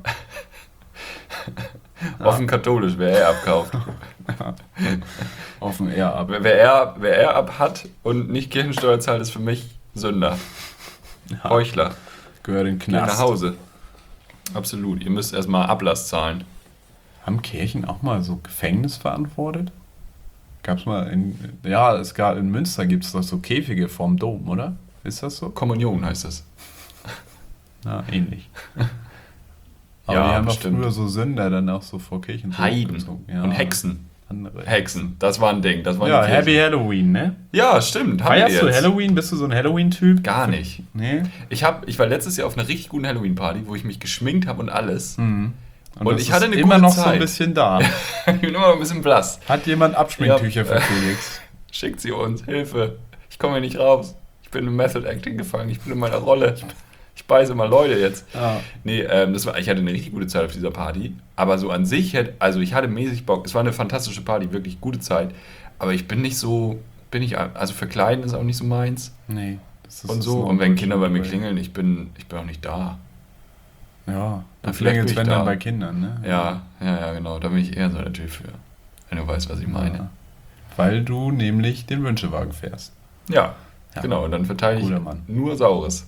Offen katholisch, wer Air-Up kauft. Auf dem Air-Up. Wer, wer Air- wer Air-Up hat und nicht Kirchensteuer zahlt, ist für mich Sünder. Ja, Heuchler. gehört in den Geht nach Knast. Hause. Absolut. Ihr müsst erstmal Ablass zahlen. Haben Kirchen auch mal so Gefängnis verantwortet? Gab's mal in, ja, es gab in Münster gibt es doch so Käfige vorm Dom, oder? Ist das so? Kommunion heißt das. Na, ähnlich. Aber Ja, die haben doch bestimmt. früher so Sünder dann auch so vor Kirchen Heiden hochgezogen. Ja. und Hexen. Andere Hexen, das war ein Ding. Das war Ja, die Happy Kirche. Halloween, ne? Ja, stimmt. Haben wir Feierst du jetzt. Halloween? Bist du so ein Halloween-Typ? Gar nicht. Nee? Ich, hab, ich war letztes Jahr auf einer richtig guten Halloween-Party, wo ich mich geschminkt habe und alles. Mhm. Und das ich hatte ist eine immer gute noch so Zeit. ein bisschen da. Ich bin immer noch ein bisschen blass. Hat jemand Abschminktücher Ja. für Felix? Schickt sie uns, Hilfe. Ich komme hier nicht raus. Ich bin im Method Acting gefangen. Ich bin in meiner Rolle. Ich beiße mal Leute jetzt. Ja. Nee, ähm, das war, ich hatte eine richtig gute Zeit auf dieser Party. Aber so an sich, hätte, also ich hatte mäßig Bock. Es war eine fantastische Party, wirklich gute Zeit. Aber ich bin nicht so, bin ich, also verkleiden ist auch nicht so meins. Nee. Das ist Und das so. noch Und wenn ein Kinder bei mir Problem. klingeln, ich bin, ich bin auch nicht da. Ja, Ja, dann vielleicht klingelt bin es, ich wenn da. dann bei Kindern, ne? Ja, ja, ja, genau. Da bin ich eher so der Typ für. Wenn du weißt, was ich meine. Ja. Weil du nämlich den Wünschewagen fährst. Ja, Ja. genau. Und dann verteile ich Guter Mann. nur Saures.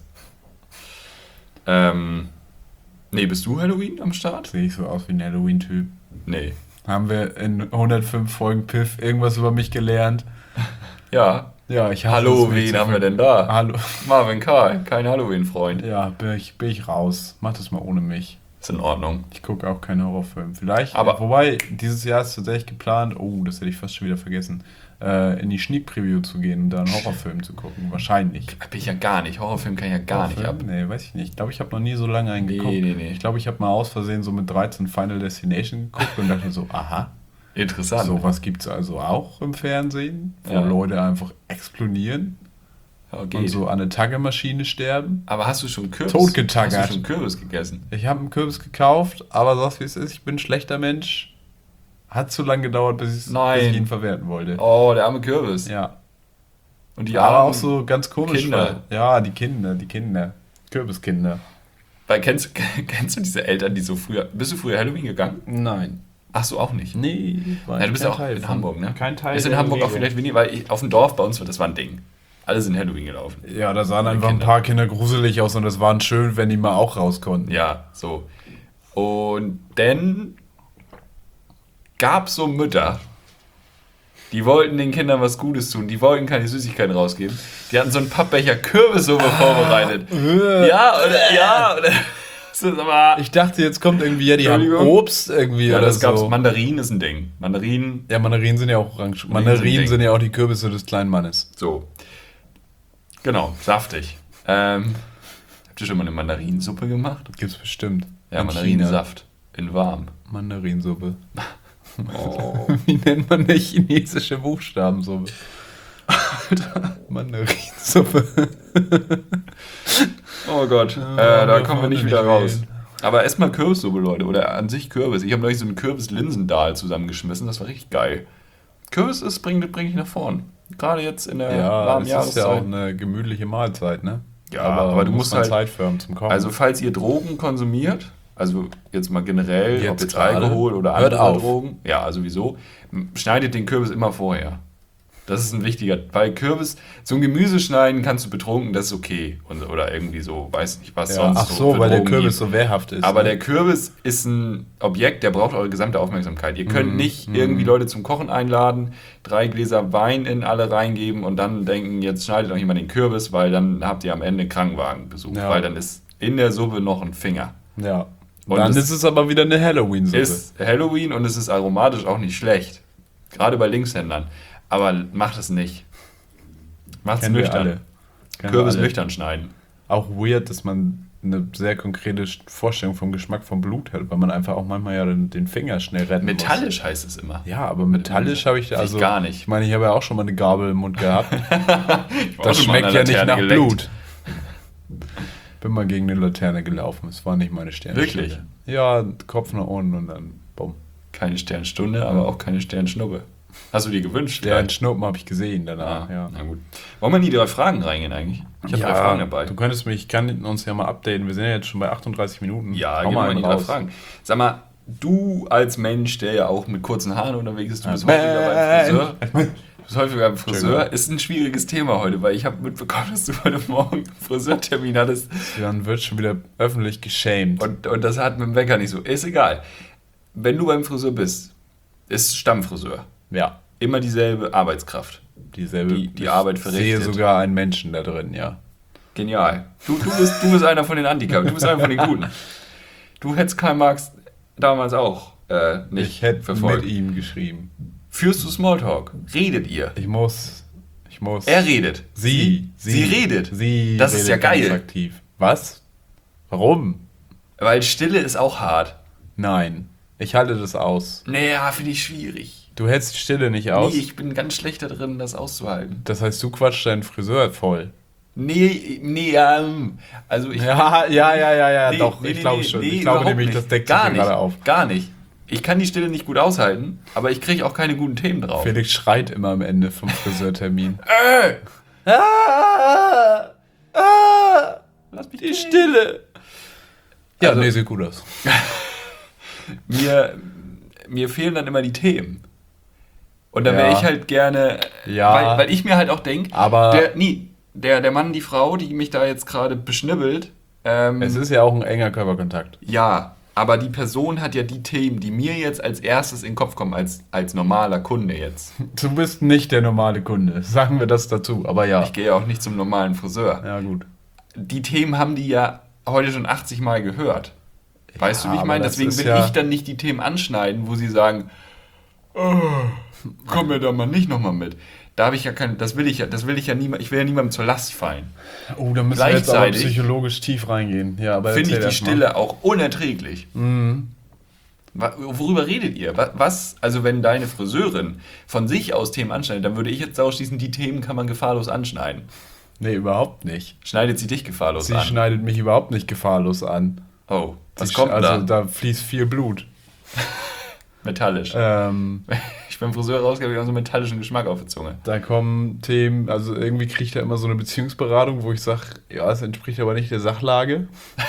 Ähm, nee, bist du Halloween am Start? Sehe ich so aus wie ein Halloween-Typ. Nee. Haben wir in hundertfünf Folgen Piff irgendwas über mich gelernt? Ja, Ja, ich hasse Hallo, es, mich wen zu haben wir ver- denn da? Hallo. Marvin Karl, kein Halloween-Freund. Ja, bin ich, bin ich raus. Mach das mal ohne mich. Ist in Ordnung. Ich gucke auch keine Horrorfilme. Vielleicht, Aber- wobei, dieses Jahr ist tatsächlich geplant, oh, das hätte ich fast schon wieder vergessen, äh, in die Sneak Preview zu gehen und da einen Horrorfilm zu gucken. Wahrscheinlich. Bin ich ja gar nicht. Horrorfilm kann ich ja gar nicht ab. Nee, weiß ich nicht. Ich glaube, ich habe noch nie so lange einen Nee, geguckt. nee, nee. Ich glaube, ich habe mal aus Versehen so mit dreizehn Final Destination geguckt und dachte so, aha, Interessant. sowas gibt es also auch im Fernsehen, wo Ja. Leute einfach explodieren Ja, geht. und so an eine Taggermaschine sterben. Aber hast du schon Kürbis? Totgetaggert. Hast du schon Kürbis gegessen? Ich habe einen Kürbis gekauft, aber sag's wie es ist, ich bin ein schlechter Mensch. Hat zu lange gedauert, bis, ich's- Nein. bis ich ihn verwerten wollte. Oh, der arme Kürbis. Ja. Und die Aber armen auch so ganz komisch. Kinder. Weil, ja, die Kinder, die Kinder. Kürbiskinder. Weil kennst, kennst du diese Eltern, die so früher. Bist du früher Halloween gegangen? Nein. Ach so, auch nicht. Nee, war Ja, du bist kein ja auch Teil in von- Hamburg, ne? Kein Teil. Ist in der Hamburg auch Bewegung. vielleicht weniger, weil ich, auf dem Dorf bei uns, das war ein Ding. Alle sind Halloween gelaufen. Ja, da sahen Die einfach ein Kinder. paar Kinder gruselig aus und es waren schön, wenn die mal auch raus konnten. Ja, so. Und dann gab es so Mütter, die wollten den Kindern was Gutes tun, die wollten keine Süßigkeiten rausgeben. Die hatten so einen Pappbecher Kürbissuppe vorbereitet. Ja, oder, ja, oder, das ist aber, Ich dachte, jetzt kommt irgendwie, ja, die haben Entschuldigung? Obst irgendwie ja, oder das gab's, so. Mandarinen ist ein Ding. Mandarinen, Ja, Mandarinen sind ja auch orange. Mandarinen Mandarinen sind sind ja auch die Kürbisse des kleinen Mannes. so. Genau, saftig. Ähm, habt ihr schon mal eine Mandarinensuppe gemacht? Gibt's bestimmt. Ja, In Mandarinensaft in warm. China. Mandarinsuppe. Oh. Wie nennt man eine chinesische Buchstabensuppe? Alter. Mandarinsuppe. Oh Gott, Ja, äh, da wir kommen wir wollen nicht nicht wieder raus. wählen. Aber erstmal Kürbissuppe, Leute, oder an sich Kürbis. Ich habe neulich so einen Kürbis-Linsendahl zusammengeschmissen, das war richtig geil. Kürbis ist, bringt, bringt dich nach vorn. Gerade jetzt in der Ja, warmen das ist ja auch Jahreszeit. eine gemütliche Mahlzeit, ne? Ja, aber du muss musst man halt- Zeit für haben zum Kochen. Also falls ihr Drogen konsumiert, also jetzt mal generell, ob Jetzt jetzt gerade? Alkohol oder Hört andere auf. Drogen, ja, sowieso, m- schneidet den Kürbis immer vorher. Das ist ein wichtiger, weil Kürbis, so ein Gemüse schneiden kannst du betrunken, das ist okay. Und, oder irgendwie so, weiß nicht, was ja, sonst ach so, für weil der Drogen Kürbis gibt. so wehrhaft ist. Aber ne? der Kürbis ist ein Objekt, der braucht eure gesamte Aufmerksamkeit. Ihr könnt Mhm, nicht mhm. irgendwie Leute zum Kochen einladen, drei Gläser Wein in alle reingeben und dann denken, jetzt schneidet euch mal den Kürbis, weil dann habt ihr am Ende Krankenwagenbesuch. Ja. Weil dann ist in der Suppe noch ein Finger. Ja. Und Dann es ist es aber wieder eine Halloween-Suppe. Ist Halloween und es ist aromatisch auch nicht schlecht. Gerade bei Linkshändern. Aber macht es nicht. Macht es Kennen wir nüchtern. alle. Kennen Kürbis wir alle. nüchtern schneiden. Auch weird, dass man eine sehr konkrete Vorstellung vom Geschmack vom Blut hat, weil man einfach auch manchmal ja den, den Finger schnell retten Metallisch heißt es immer. muss. Ja, aber metallisch habe ich da Ich also gar nicht. Ich meine, ich habe ja auch schon mal eine Gabel im Mund gehabt. Ich war auch Das schon mal an schmeckt der ja nicht Laterne nach geleckt. Blut. Bin mal gegen eine Laterne gelaufen. Es war nicht meine Sternenstunde. Wirklich? Ja, Kopf nach unten und dann bumm. Keine Sternstunde, aber auch keine Sternschnuppe. Hast du dir gewünscht? Der Schnuppen habe ich gesehen danach. Ah, ja. Na gut. Wollen wir in die drei Fragen reingehen eigentlich? Ich habe drei Fragen dabei. Du könntest mich, ich kann uns ja mal updaten. Wir sind ja jetzt schon bei achtunddreißig Minuten. Ja, Hau gehen wir mal in einen die drei raus. Fragen. Sag mal, du als Mensch, der ja auch mit kurzen Haaren unterwegs ist, du bist Bäh. häufiger beim Friseur. Du bist häufiger beim Friseur. Entschuldigung. Ist ein schwieriges Thema heute, weil ich habe mitbekommen, dass du heute Morgen einen Friseurtermin hattest Dann wird schon wieder öffentlich geschämt. und, und das hat mit dem Wecker nicht so. Ist egal. Wenn du beim Friseur bist, ist Stammfriseur. ja, Immer dieselbe Arbeitskraft. dieselbe. Die- die ich Arbeit sehe verrichtet. sogar einen Menschen da drin, ja. Genial. Du, du, bist, du bist einer von den Antikap, du bist einer von den Guten. Du hättest Karl Marx damals auch äh, nicht Ich hätte verfolgt. mit ihm geschrieben. Führst du Smalltalk? Redet ihr? Ich muss. Ich muss. Er redet. Sie. Sie, sie redet. Sie. Das ist redet ja geil. ganz aktiv. Was? Warum? Weil Stille ist auch hart. Nein. Ich halte das aus. Naja, finde ich schwierig. Du hältst Stille nicht aus. Nee, ich bin ganz schlecht da drin, das auszuhalten. Das heißt, du quatschst deinen Friseur voll. Nee, nee, ähm, also ich... Ja, ja, ja, ja, ja, Nee, doch, nee, ich nee, glaube nee, schon. nee, ich glaube überhaupt nämlich, nicht. das deckt Gar sich nicht, gerade auf. Gar nicht. Ich kann die Stille nicht gut aushalten, aber ich kriege auch keine guten Themen drauf. Felix schreit immer am Ende vom Friseurtermin. Äh! ah, ah, Lass mich die gehen. Stille. Ja, Also- nee, sieht gut aus. Mir, mir fehlen dann immer die Themen. Und da Ja. wäre ich halt gerne, Ja. weil, weil ich mir halt auch denke, Aber der, nee, der, der Mann, die Frau, die mich da jetzt gerade beschnibbelt, ähm, es ist ja auch ein enger Körperkontakt. ja, Aber die Person hat ja die Themen, die mir jetzt als erstes in den Kopf kommen, als, als normaler Kunde jetzt. Du bist nicht der normale Kunde, sagen wir das dazu, aber ja. Ich gehe ja auch nicht zum normalen Friseur. Ja, gut. Die Themen haben die ja heute schon achtzig Mal gehört. Weißt Ja, du, wie ich aber meine? das Deswegen ist will ja- ich dann nicht die Themen anschneiden, wo sie sagen, oh, komm mir da mal nicht nochmal mit. Da habe ich ja kein, das will ich ja, das will ich ja niemand, ich will ja niemandem zur Last fallen. Oh, da müssen wir jetzt aber Gleichzeitig psychologisch tief reingehen. Ja, aber Finde ich erzähl die erst mal. Stille auch unerträglich. Wa- Worüber redet ihr? Wa- Was, also wenn deine Friseurin von sich aus Themen anschneidet, dann würde ich jetzt ausschließen, die Themen kann man gefahrlos anschneiden. Nee, überhaupt nicht. Schneidet sie dich gefahrlos Sie an? schneidet mich überhaupt nicht gefahrlos an. Oh, was Sie kommt sch- also da? da fließt viel Blut. Metallisch. Ähm, Ich beim Friseur rausgehe, habe ich auch so einen metallischen Geschmack auf der Zunge. da kommen Themen, also irgendwie kriege ich da immer so eine Beziehungsberatung, wo ich sage, ja, es entspricht aber nicht der Sachlage.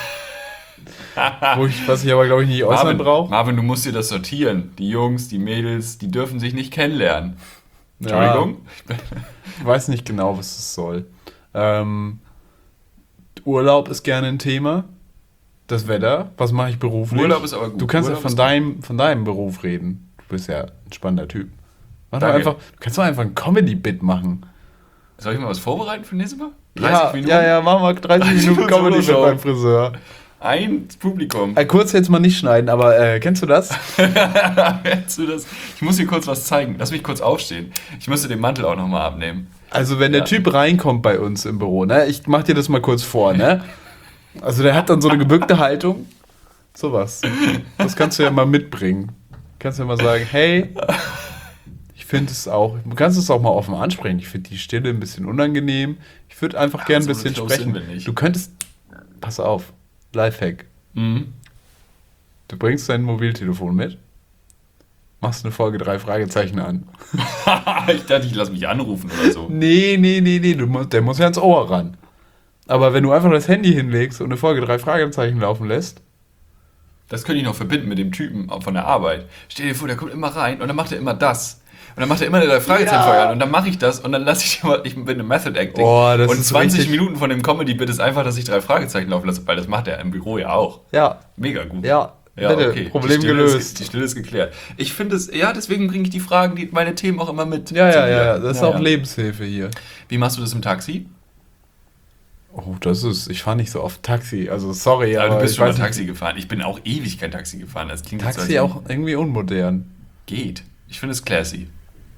wo ich, was ich aber, glaube ich, nicht äußern Marvin, brauche. Marvin, du musst dir das sortieren. Die Jungs, die Mädels, die dürfen sich nicht kennenlernen. Entschuldigung? Ich weiß nicht genau, was es soll. Ähm, Urlaub ist gerne ein Thema. Das Wetter. Was mache ich beruflich? Urlaub ist aber gut. Du kannst Urlaub ja von ist deinem, von deinem Beruf reden. Du bist ja ein spannender Typ. Mach doch Danke. einfach, du kannst doch einfach ein Comedy-Bit machen. Soll ich mal was vorbereiten für nächstes Mal? Ja, ja, ja, machen wir dreißig Minuten Minuten Comedy-Bit Solo-Show. beim Friseur. Ein Publikum. Äh, kurz jetzt mal nicht schneiden, aber äh, kennst du das? Kennst du das? Ich muss dir kurz was zeigen. Lass mich kurz aufstehen. Ich müsste den Mantel auch nochmal abnehmen. Also wenn der Ja. Typ reinkommt bei uns im Büro, ne? Ich mach dir das mal kurz vor, ne? Also der hat dann so eine gebückte Haltung. Sowas. Das kannst du ja mal mitbringen. Kannst ja mal sagen, hey, ich finde es auch, du kannst es auch mal offen ansprechen. Ich finde die Stille ein bisschen unangenehm. Ich würde einfach Ach, gern ein so bisschen close sprechen. sind wir nicht. Du könntest, pass auf, Lifehack. Mhm. Du bringst dein Mobiltelefon mit, machst eine Folge drei Fragezeichen an. Ich dachte, ich lasse mich anrufen oder so. Nee, nee, nee, nee, du musst, der muss ja ans Ohr ran. Aber wenn du einfach das Handy hinlegst und eine Folge drei Fragezeichen laufen lässt, Das könnte ich noch verbinden mit dem Typen von der Arbeit. Stell dir vor, der kommt immer rein und dann macht er immer das. Und dann macht er immer eine Fragezeichenfolge Ja. an und dann mache ich das und dann lasse ich immer, ich bin im Method Acting. Oh, das und ist zwanzig richtig- Minuten von dem Comedy-Bit ist einfach, dass ich drei Fragezeichen laufen lasse, weil das macht er im Büro ja auch. ja, Mega gut. ja, Ja, bitte, okay. Problem die Stille gelöst. Ist, die Stille ist geklärt. Ich finde es, ja, deswegen bringe ich die Fragen, die, meine Themen auch immer mit. Ja, zu ja, dir. ja, ja, das ist Ja, auch ja. Lebenshilfe hier. Wie machst du das im Taxi? Oh, das ist, ich fahre nicht so oft Taxi, also sorry, Ja, aber du bist ich schon mal weiß nicht, Taxi gefahren. Ich bin auch ewig kein Taxi gefahren. Das klingt jetzt so, Taxi als auch irgendwie unmodern. geht. Ich finde es classy.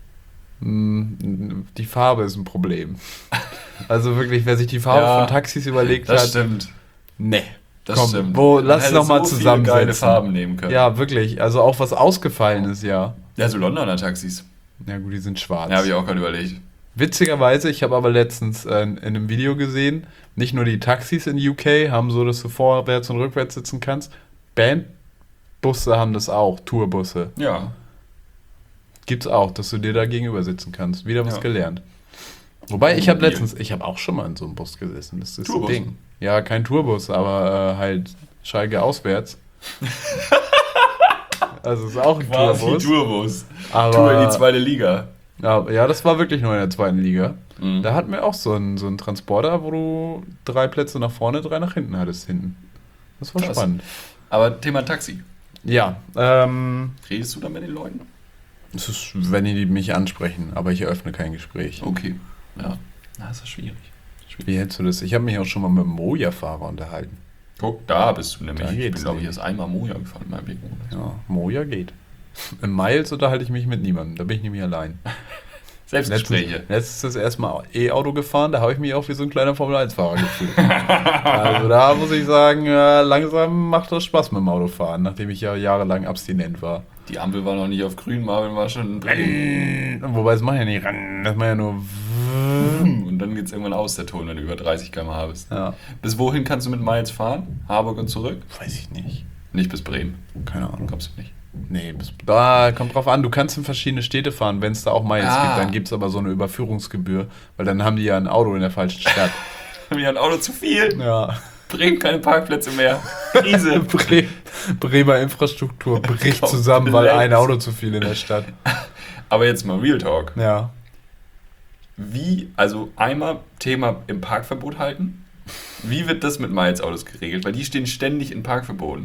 Hm, Die Farbe ist ein Problem. Also wirklich, wer sich die Farbe Ja, von Taxis überlegt Das hat, stimmt. nee. Das Komm, stimmt. wo, Man lass hätte noch mal so viele zusammensetzen. geile Farben nehmen können. Ja, wirklich, also auch was ausgefallen ist, ja. Ja, so Londoner Taxis. Ja gut, die sind schwarz. Ja, habe ich auch gerade überlegt. Witzigerweise, ich habe aber letztens äh, in einem Video gesehen, nicht nur die Taxis in U K haben so, dass du vorwärts und rückwärts sitzen kannst. Bandbusse haben das auch, Tourbusse. Ja. Gibt's auch, dass du dir da gegenüber sitzen kannst. Wieder was Ja. gelernt. Wobei, ich habe Mobil. letztens, ich habe auch schon mal in so einem Bus gesessen. Das ist ein Tourbus? Ding. Ja, kein Tourbus, aber äh, halt Schalke auswärts. Also es ist auch ein Tourbus. Tourbus. aber, Tour in die zweite Liga. Ja, ja, das war wirklich nur in der zweiten Liga. Mhm. Da hatten wir auch so einen, so einen Transporter, wo du drei Plätze nach vorne, drei nach hinten hattest hinten. Das war Krass. spannend. Aber Thema Taxi. Ja, ähm, Redest du da mit den Leuten? es ist, wenn die mich ansprechen, aber ich eröffne kein Gespräch. Okay. Ja. Na, das ist schwierig. schwierig. Wie hältst du das? Ich habe mich auch schon mal mit einem Moja-Fahrer unterhalten. Guck, da bist du nämlich. Da Ich geht's bin, glaube ich, nämlich. erst einmal Moja gefahren in meinem Leben. Ja, Moja geht. Im Miles unterhalte ich mich mit niemandem, da bin ich nämlich allein. Selbstgespräche. Letztens, letztens das erste Mal E-Auto gefahren, da habe ich mich auch wie so ein kleiner Formel eins Fahrer gefühlt. Also da muss ich sagen, ja, langsam macht das Spaß mit dem Autofahren, nachdem ich ja jahrelang abstinent war. Die Ampel war noch nicht auf grün, Marvin war schon drin. Wobei, das macht ja nicht ran, das macht ja nur... Und dann geht es irgendwann aus, der Ton, wenn du über dreißig Kilometer pro Stunde bist. Ja, Bis wohin kannst du mit Miles fahren? Harburg und zurück? weiß ich nicht. Nicht bis Bremen. Keine Ahnung. Kommst du nicht. Nee, bis, da kommt drauf an, du kannst in verschiedene Städte fahren, wenn es da auch Miles Ah. gibt, dann gibt es aber so eine Überführungsgebühr, weil dann haben die ja ein Auto in der falschen Stadt. Haben wir ein Auto zu viel? Ja. Bremen keine Parkplätze mehr. Krise. Bre Bremer Infrastruktur bricht Komplett. zusammen, weil ein Auto zu viel in der Stadt. Aber jetzt mal Real Talk. Ja. Wie, also einmal Thema im Parkverbot halten. Wie wird das mit Miles Autos geregelt? Weil die stehen ständig in Parkverboten.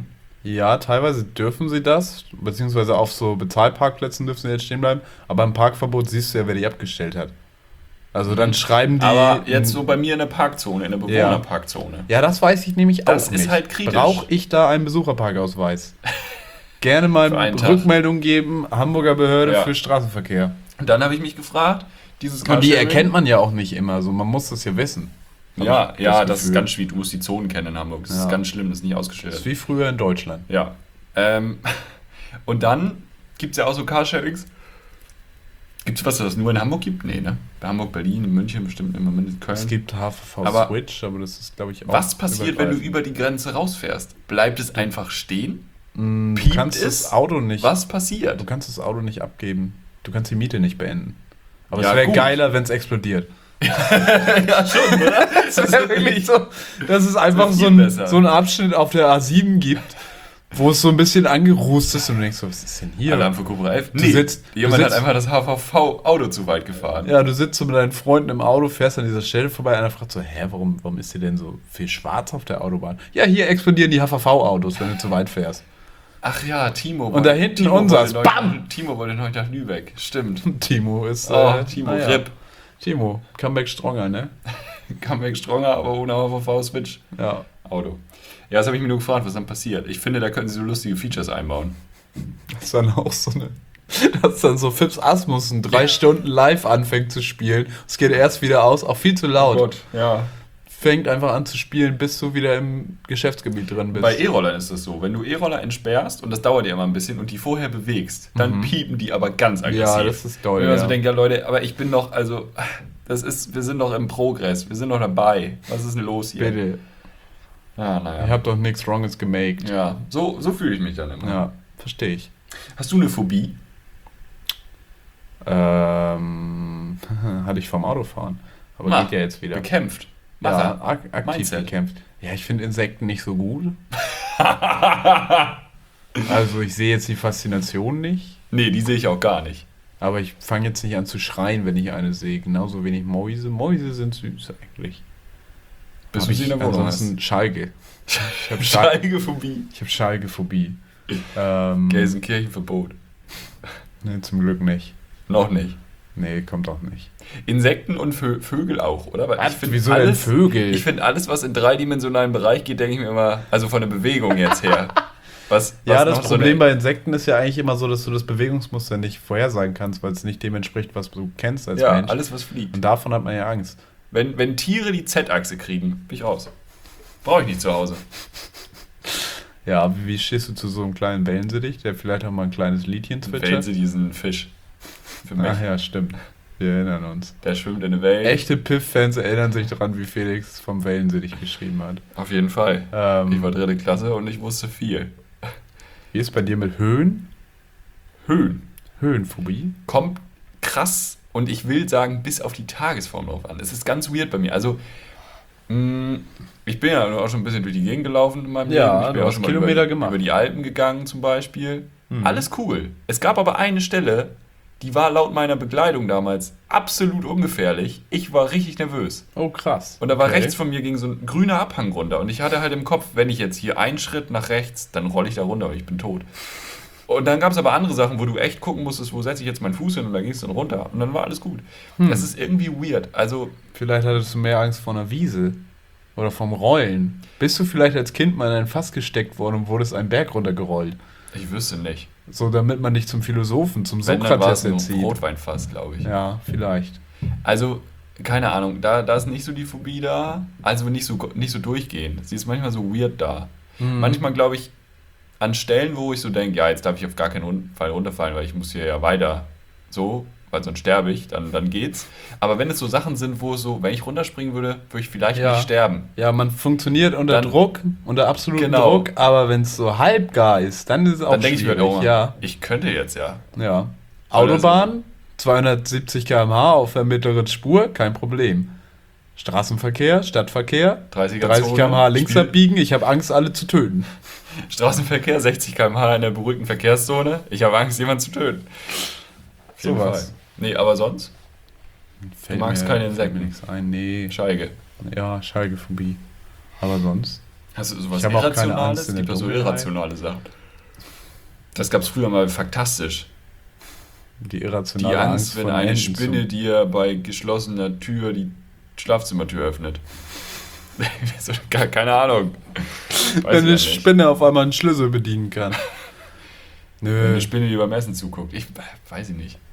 Ja, teilweise dürfen sie das, beziehungsweise auf so Bezahlparkplätzen dürfen sie jetzt stehen bleiben, aber im Parkverbot siehst du ja, wer die abgestellt hat. Also dann schreiben die... Aber jetzt so bei mir in der Parkzone, in der Bewohnerparkzone. Ja, das weiß ich nämlich auch Das ist nicht. halt kritisch. Brauche ich da einen Besucherparkausweis? Gerne mal Für einen Tag. Rückmeldung geben, Hamburger Behörde Ja. für Straßenverkehr. Und dann habe ich mich gefragt, dieses Und die Carsharing- erkennt man ja auch nicht immer, so man muss das ja wissen. Ja, Hab ich ja, das ist Gefühl. ganz schwierig. Du musst die Zonen kennen in Hamburg. Das Ja. ist ganz schlimm, das ist nicht Das ausgeschildert. ist wie früher in Deutschland. Ja. Ähm, und dann gibt es ja auch so Carsharings. Gibt es was, das es nur in Hamburg gibt? Nee, ne? Bei Hamburg, Berlin, in München bestimmt im Moment in Köln. Es gibt H V V Aber Switch, aber das ist, glaube ich, auch Was passiert, wenn du übergreifend. über die Grenze rausfährst? Bleibt es einfach stehen? Mm, Du Piept kannst es? das Auto nicht. Was Du passiert? kannst das Auto nicht abgeben. Du kannst die Miete nicht beenden. Aber Ja, es wäre gut. geiler, wenn es explodiert. Ja, schon, oder? Das wäre wirklich so, dass es einfach Das ist so, viel ein, besser. so einen Abschnitt auf der A sieben gibt, wo es so ein bisschen angerußt ist und du denkst so, was ist denn hier? Alarm für Cobra elf? Du Nee, sitzt- du jemand hat sitzt- einfach das H V V-Auto zu weit gefahren. Ja, du sitzt so mit deinen Freunden im Auto, fährst an dieser Stelle vorbei, einer fragt so, hä, warum, warum ist hier denn so viel schwarz auf der Autobahn? Ja, hier explodieren die H V V-Autos, wenn du zu weit fährst. Ach ja, Timo. Und da hinten Timo unseres. wollte Bam! Neulich, Timo wollte neulich nach Lübeck. Stimmt. Timo ist, Oh, äh, Timo, naja. Rip. Timo, Comeback stronger, ne? Comeback stronger, aber ohne H V V-Switch. Ja. Auto. Ja, das habe ich mir nur gefragt, was dann passiert. Ich finde, da können sie so lustige Features einbauen. Das ist dann auch so eine. Dass dann so Fips Asmussen drei Stunden live anfängt zu spielen. Es geht erst wieder aus, auch viel zu laut. ja. Fängt einfach an zu spielen, bis du wieder im Geschäftsgebiet drin bist. Bei E-Rollern ist das so. Wenn du E-Roller entsperrst, und das dauert ja immer ein bisschen, und die vorher bewegst, dann piepen die aber ganz aggressiv. Ja, das ist doll, Wenn man so ja. denkt, ja Leute, aber ich bin noch, also, das ist, wir sind noch im Progress, wir sind noch dabei. Was ist denn los hier? Bitte. Ah, naja. Ich hab doch nichts Wronges gemaked. Ja, so, so fühle ich mich dann immer. Ja, verstehe ich. Hast du eine Phobie? Ähm, hatte ich vom Autofahren. Aber Na, geht ja jetzt wieder. Bekämpft. Ja, Wasser. ak aktiv Mindset. bekämpft. Ja, ich finde Insekten nicht so gut. Also ich sehe jetzt die Faszination nicht. Nee, die sehe ich auch gar nicht. Aber ich fange jetzt nicht an zu schreien, wenn ich eine sehe. Genauso wenig Mäuse. Mäuse sind süß eigentlich. Bis Hab du sie in der ich Wohnung ansonsten Schalke. Ich habe Schalke. Schalke-Phobie. Ich habe Schalke-Phobie. Ähm, Gelsenkirchen-Verbot. nee, zum Glück nicht. Noch nicht. Nee, kommt auch nicht. Insekten und Vö Vögel auch, oder? Weil Was? find Wieso denn Vögel? Ich finde alles, was in dreidimensionalen Bereich geht, denke ich mir immer, also von der Bewegung jetzt her. Was, Ja, was das noch so Problem eine- bei Insekten ist ja eigentlich immer so, dass du das Bewegungsmuster nicht vorhersagen kannst, weil es nicht dem entspricht, was du kennst als Ja, Mensch. alles, was fliegt. Und davon hat man ja Angst. Wenn, wenn Tiere die Z-Achse kriegen, bin ich raus. Brauche ich nicht zu Hause. Ja, wie, wie stehst du zu so einem kleinen Wellensittich, der vielleicht auch mal ein kleines Liedchen zwitschert? Wälze diesen Fisch. Für mich. Ach ja, stimmt. Wir erinnern uns. Der schwimmt in der Welt. Echte Piff-Fans erinnern sich daran, wie Felix vom Wellensittich geschrieben hat. Auf jeden Fall. Ähm, Ich war dritte Klasse und ich wusste viel. Wie ist bei dir mit Höhen? Höhen. Höhenphobie? Kommt krass und ich will sagen, bis auf die Tagesform drauf an. Es ist ganz weird bei mir. Also, mh, ich bin ja auch schon ein bisschen durch die Gegend gelaufen in meinem Ja, Leben. Ich bin du auch hast schon mal Kilometer über, gemacht. über die Alpen gegangen zum Beispiel. Mhm. Alles cool. Es gab aber eine Stelle, die war laut meiner Begleitung damals absolut ungefährlich. Ich war richtig nervös. Oh, krass. Und da war Okay. rechts von mir ging so ein grüner Abhang runter. Und ich hatte halt im Kopf, wenn ich jetzt hier einen Schritt nach rechts, dann rolle ich da runter, weil ich bin tot. Und dann gab es aber andere Sachen, wo du echt gucken musstest, wo setze ich jetzt meinen Fuß hin und da ging es dann runter. Und dann war alles gut. Hm. Das ist irgendwie weird. Also, Vielleicht hattest du mehr Angst vor einer Wiese. Oder vom Rollen. Bist du vielleicht als Kind mal in ein Fass gesteckt worden und wurdest einen Berg runtergerollt? ich wüsste nicht. So, damit man dich zum Philosophen, zum Wenn, dann war Sokrates es ein erzieht. Rotweinfass, glaube ich. Ja, vielleicht. Also, keine Ahnung, da, da ist nicht so die Phobie da. Also nicht so, nicht so durchgehend. Sie ist manchmal so weird da. Mhm. Manchmal, glaube ich, an Stellen, wo ich so denke, ja, jetzt darf ich auf gar keinen Fall runterfallen, weil ich muss hier ja weiter so, weil sonst sterbe ich, dann, dann geht's. Aber wenn es so Sachen sind, wo es so, wenn ich runterspringen würde, würde ich vielleicht Ja. nicht sterben. Ja, man funktioniert unter Dann- Druck, unter absolutem Genau. Druck, aber wenn es so halbgar ist, dann ist es auch Dann denke ich mir, schwierig. oh, ja, ich könnte jetzt ja. ja. Oder Autobahn, zweihundertsiebzig Kilometer pro Stunde auf der mittleren Spur, kein Problem. Straßenverkehr, Stadtverkehr, dreißiger dreißig Kilometer pro Stunde links Spiel- abbiegen, ich habe Angst, alle zu töten. Straßenverkehr, sechzig Kilometer pro Stunde in der beruhigten Verkehrszone. Ich habe Angst, jemanden zu töten. Auf jeden Sowas. Fall. Nee, aber sonst? Fällt magst mir- keine fällt Insekten? mir nichts ein, nee. Scheige. Ja, Schalgephobie. Aber sonst? Hast du sowas Ich habe auch keine Irrationales? Angst Es in gibt der ja so Dunkelheit. irrationale Sachen. Das gab es früher mal faktastisch. Die Die irrationale Angst, Angst, wenn von eine Enten Spinne zu- dir bei geschlossener Tür die Schlafzimmertür öffnet. So, gar- Keine Ahnung. Weiß ich Wenn ja eine nicht. Spinne auf einmal einen Schlüssel bedienen kann. Wenn Nö. eine Spinne dir beim Essen zuguckt. Ich weiß ich nicht.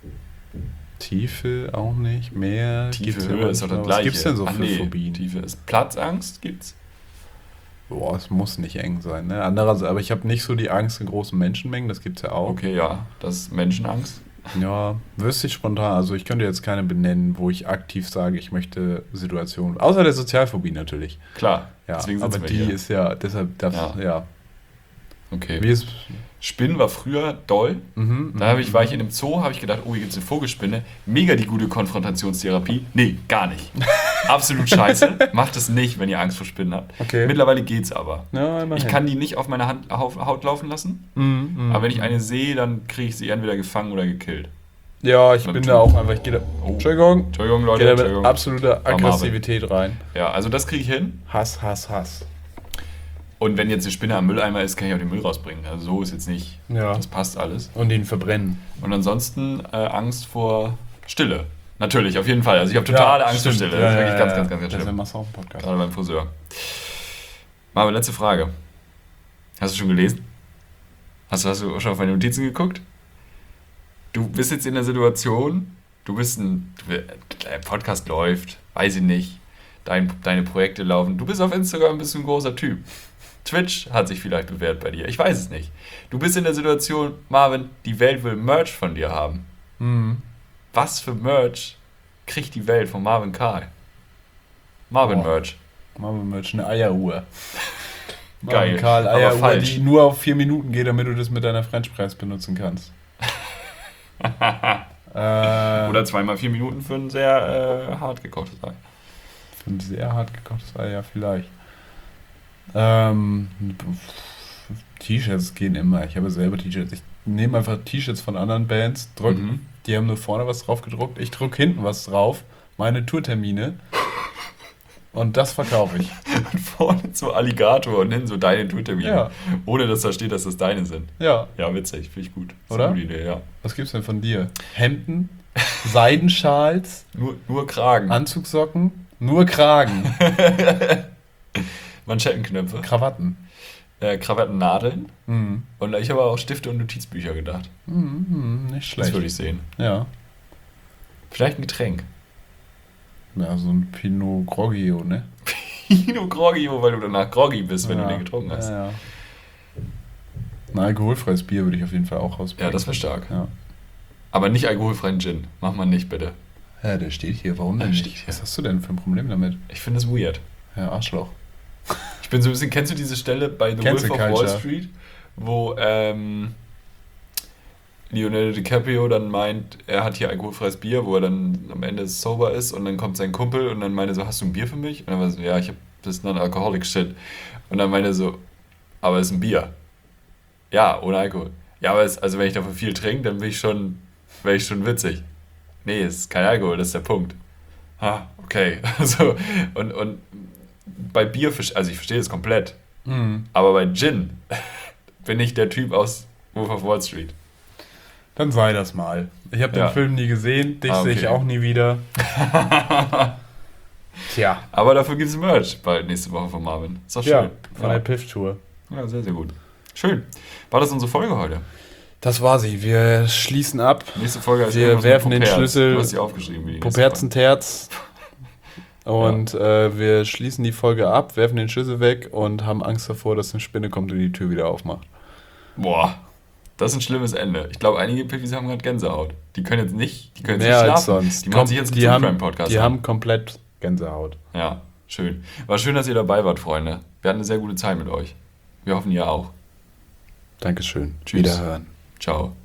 Tiefe auch nicht. Meer. Tiefe gibt's ja Höhe ist doch das manchmal. gleiche. Was gibt's denn so Ach für nee, Phobien? Tiefe ist Platzangst gibt's. Boah, es muss nicht eng sein, ne? Andererseits, aber ich habe nicht so die Angst in großen Menschenmengen, das gibt's ja auch. Okay, ja, das ist Menschenangst. Ja, wüsste ich spontan. Also ich könnte jetzt keine benennen, wo ich aktiv sage, ich möchte Situationen. Außer der Sozialphobie natürlich. Klar, Ja, deswegen aber sitzen wir die hier. ist ja, deshalb darf, Ja. ja. Okay. Wie ist. Spinnen war früher doll. Mhm, Da habe ich, war ich in einem Zoo, habe ich gedacht, oh, hier gibt es eine Vogelspinne. Mega die gute Konfrontationstherapie. Nee, gar nicht. Absolut scheiße. Macht es nicht, wenn ihr Angst vor Spinnen habt. Okay. Mittlerweile geht's aber. Ja, immerhin. Ich kann die nicht auf meiner Hand, Haut Haut laufen lassen. Mhm, mhm. Aber wenn ich eine sehe, dann kriege ich sie entweder gefangen oder gekillt. Ja, ich Beim bin Tun. da auch einfach. Ich gehe da. Oh. Entschuldigung. Entschuldigung, Ich Leute. gehe da mit Entschuldigung. absoluter Marvin. Aggressivität rein. Ja, also das kriege ich hin. Hass, Hass, Hass. Und wenn jetzt eine Spinne am Mülleimer ist, kann ich auch den Müll rausbringen. Also so ist jetzt nicht. Ja. Das passt alles. Und ihn verbrennen. Und ansonsten äh, Angst vor Stille. Natürlich, auf jeden Fall. Also ich habe totale Angst vor Stille. Das ist wirklich ganz, ganz, ganz, ganz Das schlimm. ist ja ein Podcast. Gerade beim Friseur. Marvin, letzte Frage. Hast du schon gelesen? Hast du, hast du schon auf meine Notizen geguckt? Du bist jetzt in der Situation, du bist ein, du, dein Podcast läuft, weiß ich nicht, dein, deine Projekte laufen, du bist auf Instagram, bist du ein großer Typ. Twitch hat sich vielleicht bewährt bei dir, ich weiß es nicht. Du bist in der Situation, Marvin, die Welt will Merch von dir haben. Mhm. Was für Merch kriegt die Welt von Marvin Karl? Marvin Boah. Merch. Machen wir mal eine Eieruhr. Geil, Karl aber Eieruhr, falsch. die nur auf vier Minuten geht, damit du das mit deiner French Press benutzen kannst. äh, Oder zweimal vier Minuten für ein sehr äh, hart gekochtes Ei. Für ein sehr hart gekochtes Ei, ja, vielleicht. Ähm, T-Shirts gehen immer. Ich habe selber T-Shirts. Ich nehme einfach T-Shirts von anderen Bands, drück, Mhm. die haben nur vorne was drauf gedruckt. Ich drücke hinten was drauf, meine Tourtermine. Und das verkaufe ich. Und vorne so Alligator und hinten so deine Tourtermine. Ja. Ohne dass da steht, dass das deine sind. Ja. Ja, witzig, finde ich gut. Das ist Oder? eine gute Idee, ja. Was gibt's denn von dir? Hemden, Seidenschals, Nur, nur Kragen. Anzugsocken, nur Kragen, Manschettenknöpfe, Krawatten. äh, Krawattennadeln. Mhm. Und ich habe auch Stifte und Notizbücher gedacht. Mhm, mhm, nicht Das schlecht. würde ich sehen. Ja. Vielleicht ein Getränk. Ja, so ein Pinot Grigio, ne? Pino Grogio, weil du danach groggy bist, wenn ja. du den getrunken hast. Ja, ja. Ein alkoholfreies Bier würde ich auf jeden Fall auch rausbringen. Ja, das wäre stark. Ja. Aber nicht alkoholfreien Gin. Mach mal nicht, bitte. Ja, der steht hier. Warum denn Der nicht? steht hier. Was hast du denn für ein Problem damit? Ich finde es weird. Ja, Arschloch. Ich bin so ein bisschen, kennst du diese Stelle bei The Cancel Wolf of Wall Culture. Street, wo ähm, Leonardo DiCaprio dann meint, er hat hier alkoholfreies Bier, wo er dann am Ende sober ist und dann kommt sein Kumpel und dann meinte er so, hast du ein Bier für mich? Und dann war so, ja, ich hab das non-alcoholic shit. Und dann meinte er so, aber es ist ein Bier. Ja, ohne Alkohol. Ja, aber es, also wenn ich davon viel trinke, dann bin ich schon, wäre ich schon witzig. Nee, es ist kein Alkohol, das ist der Punkt. Ah, okay. Also, und, und bei Bier, verste- also ich verstehe das komplett, Mhm. aber bei Gin bin ich der Typ aus Wolf of Wall Street. Dann sei das mal. Ich habe den Ja. Film nie gesehen, dich Ah, sehe okay. ich auch nie wieder. Tja. Aber dafür gibt es Merch bald nächste Woche von Marvin. Ist doch schön. Ja, von ja. der Piff-Tour. ja, sehr, sehr gut. Schön. War das unsere Folge heute? Das war sie. Wir schließen ab. Nächste Folge ist Wir irgendwas mit werfen den Poperz. Schlüssel- Du hast die aufgeschrieben. Wie die nächste Poperzenterz. Und äh, wir schließen die Folge ab, werfen den Schlüssel weg und haben Angst davor, dass eine Spinne kommt und die Tür wieder aufmacht. Folge. Boah, das ist ein schlimmes Ende. Ich glaube, einige Piffis haben gerade Gänsehaut. Die können jetzt nicht, die können jetzt Mehr nicht als schlafen. sonst. Die machen Kom- sich jetzt einen die True haben, Crime Podcast die an. haben komplett Gänsehaut. Ja, schön. War schön, dass ihr dabei wart, Freunde. Wir hatten eine sehr gute Zeit mit euch. Wir hoffen, ihr auch. Dankeschön. Tschüss. Wiederhören. Ciao.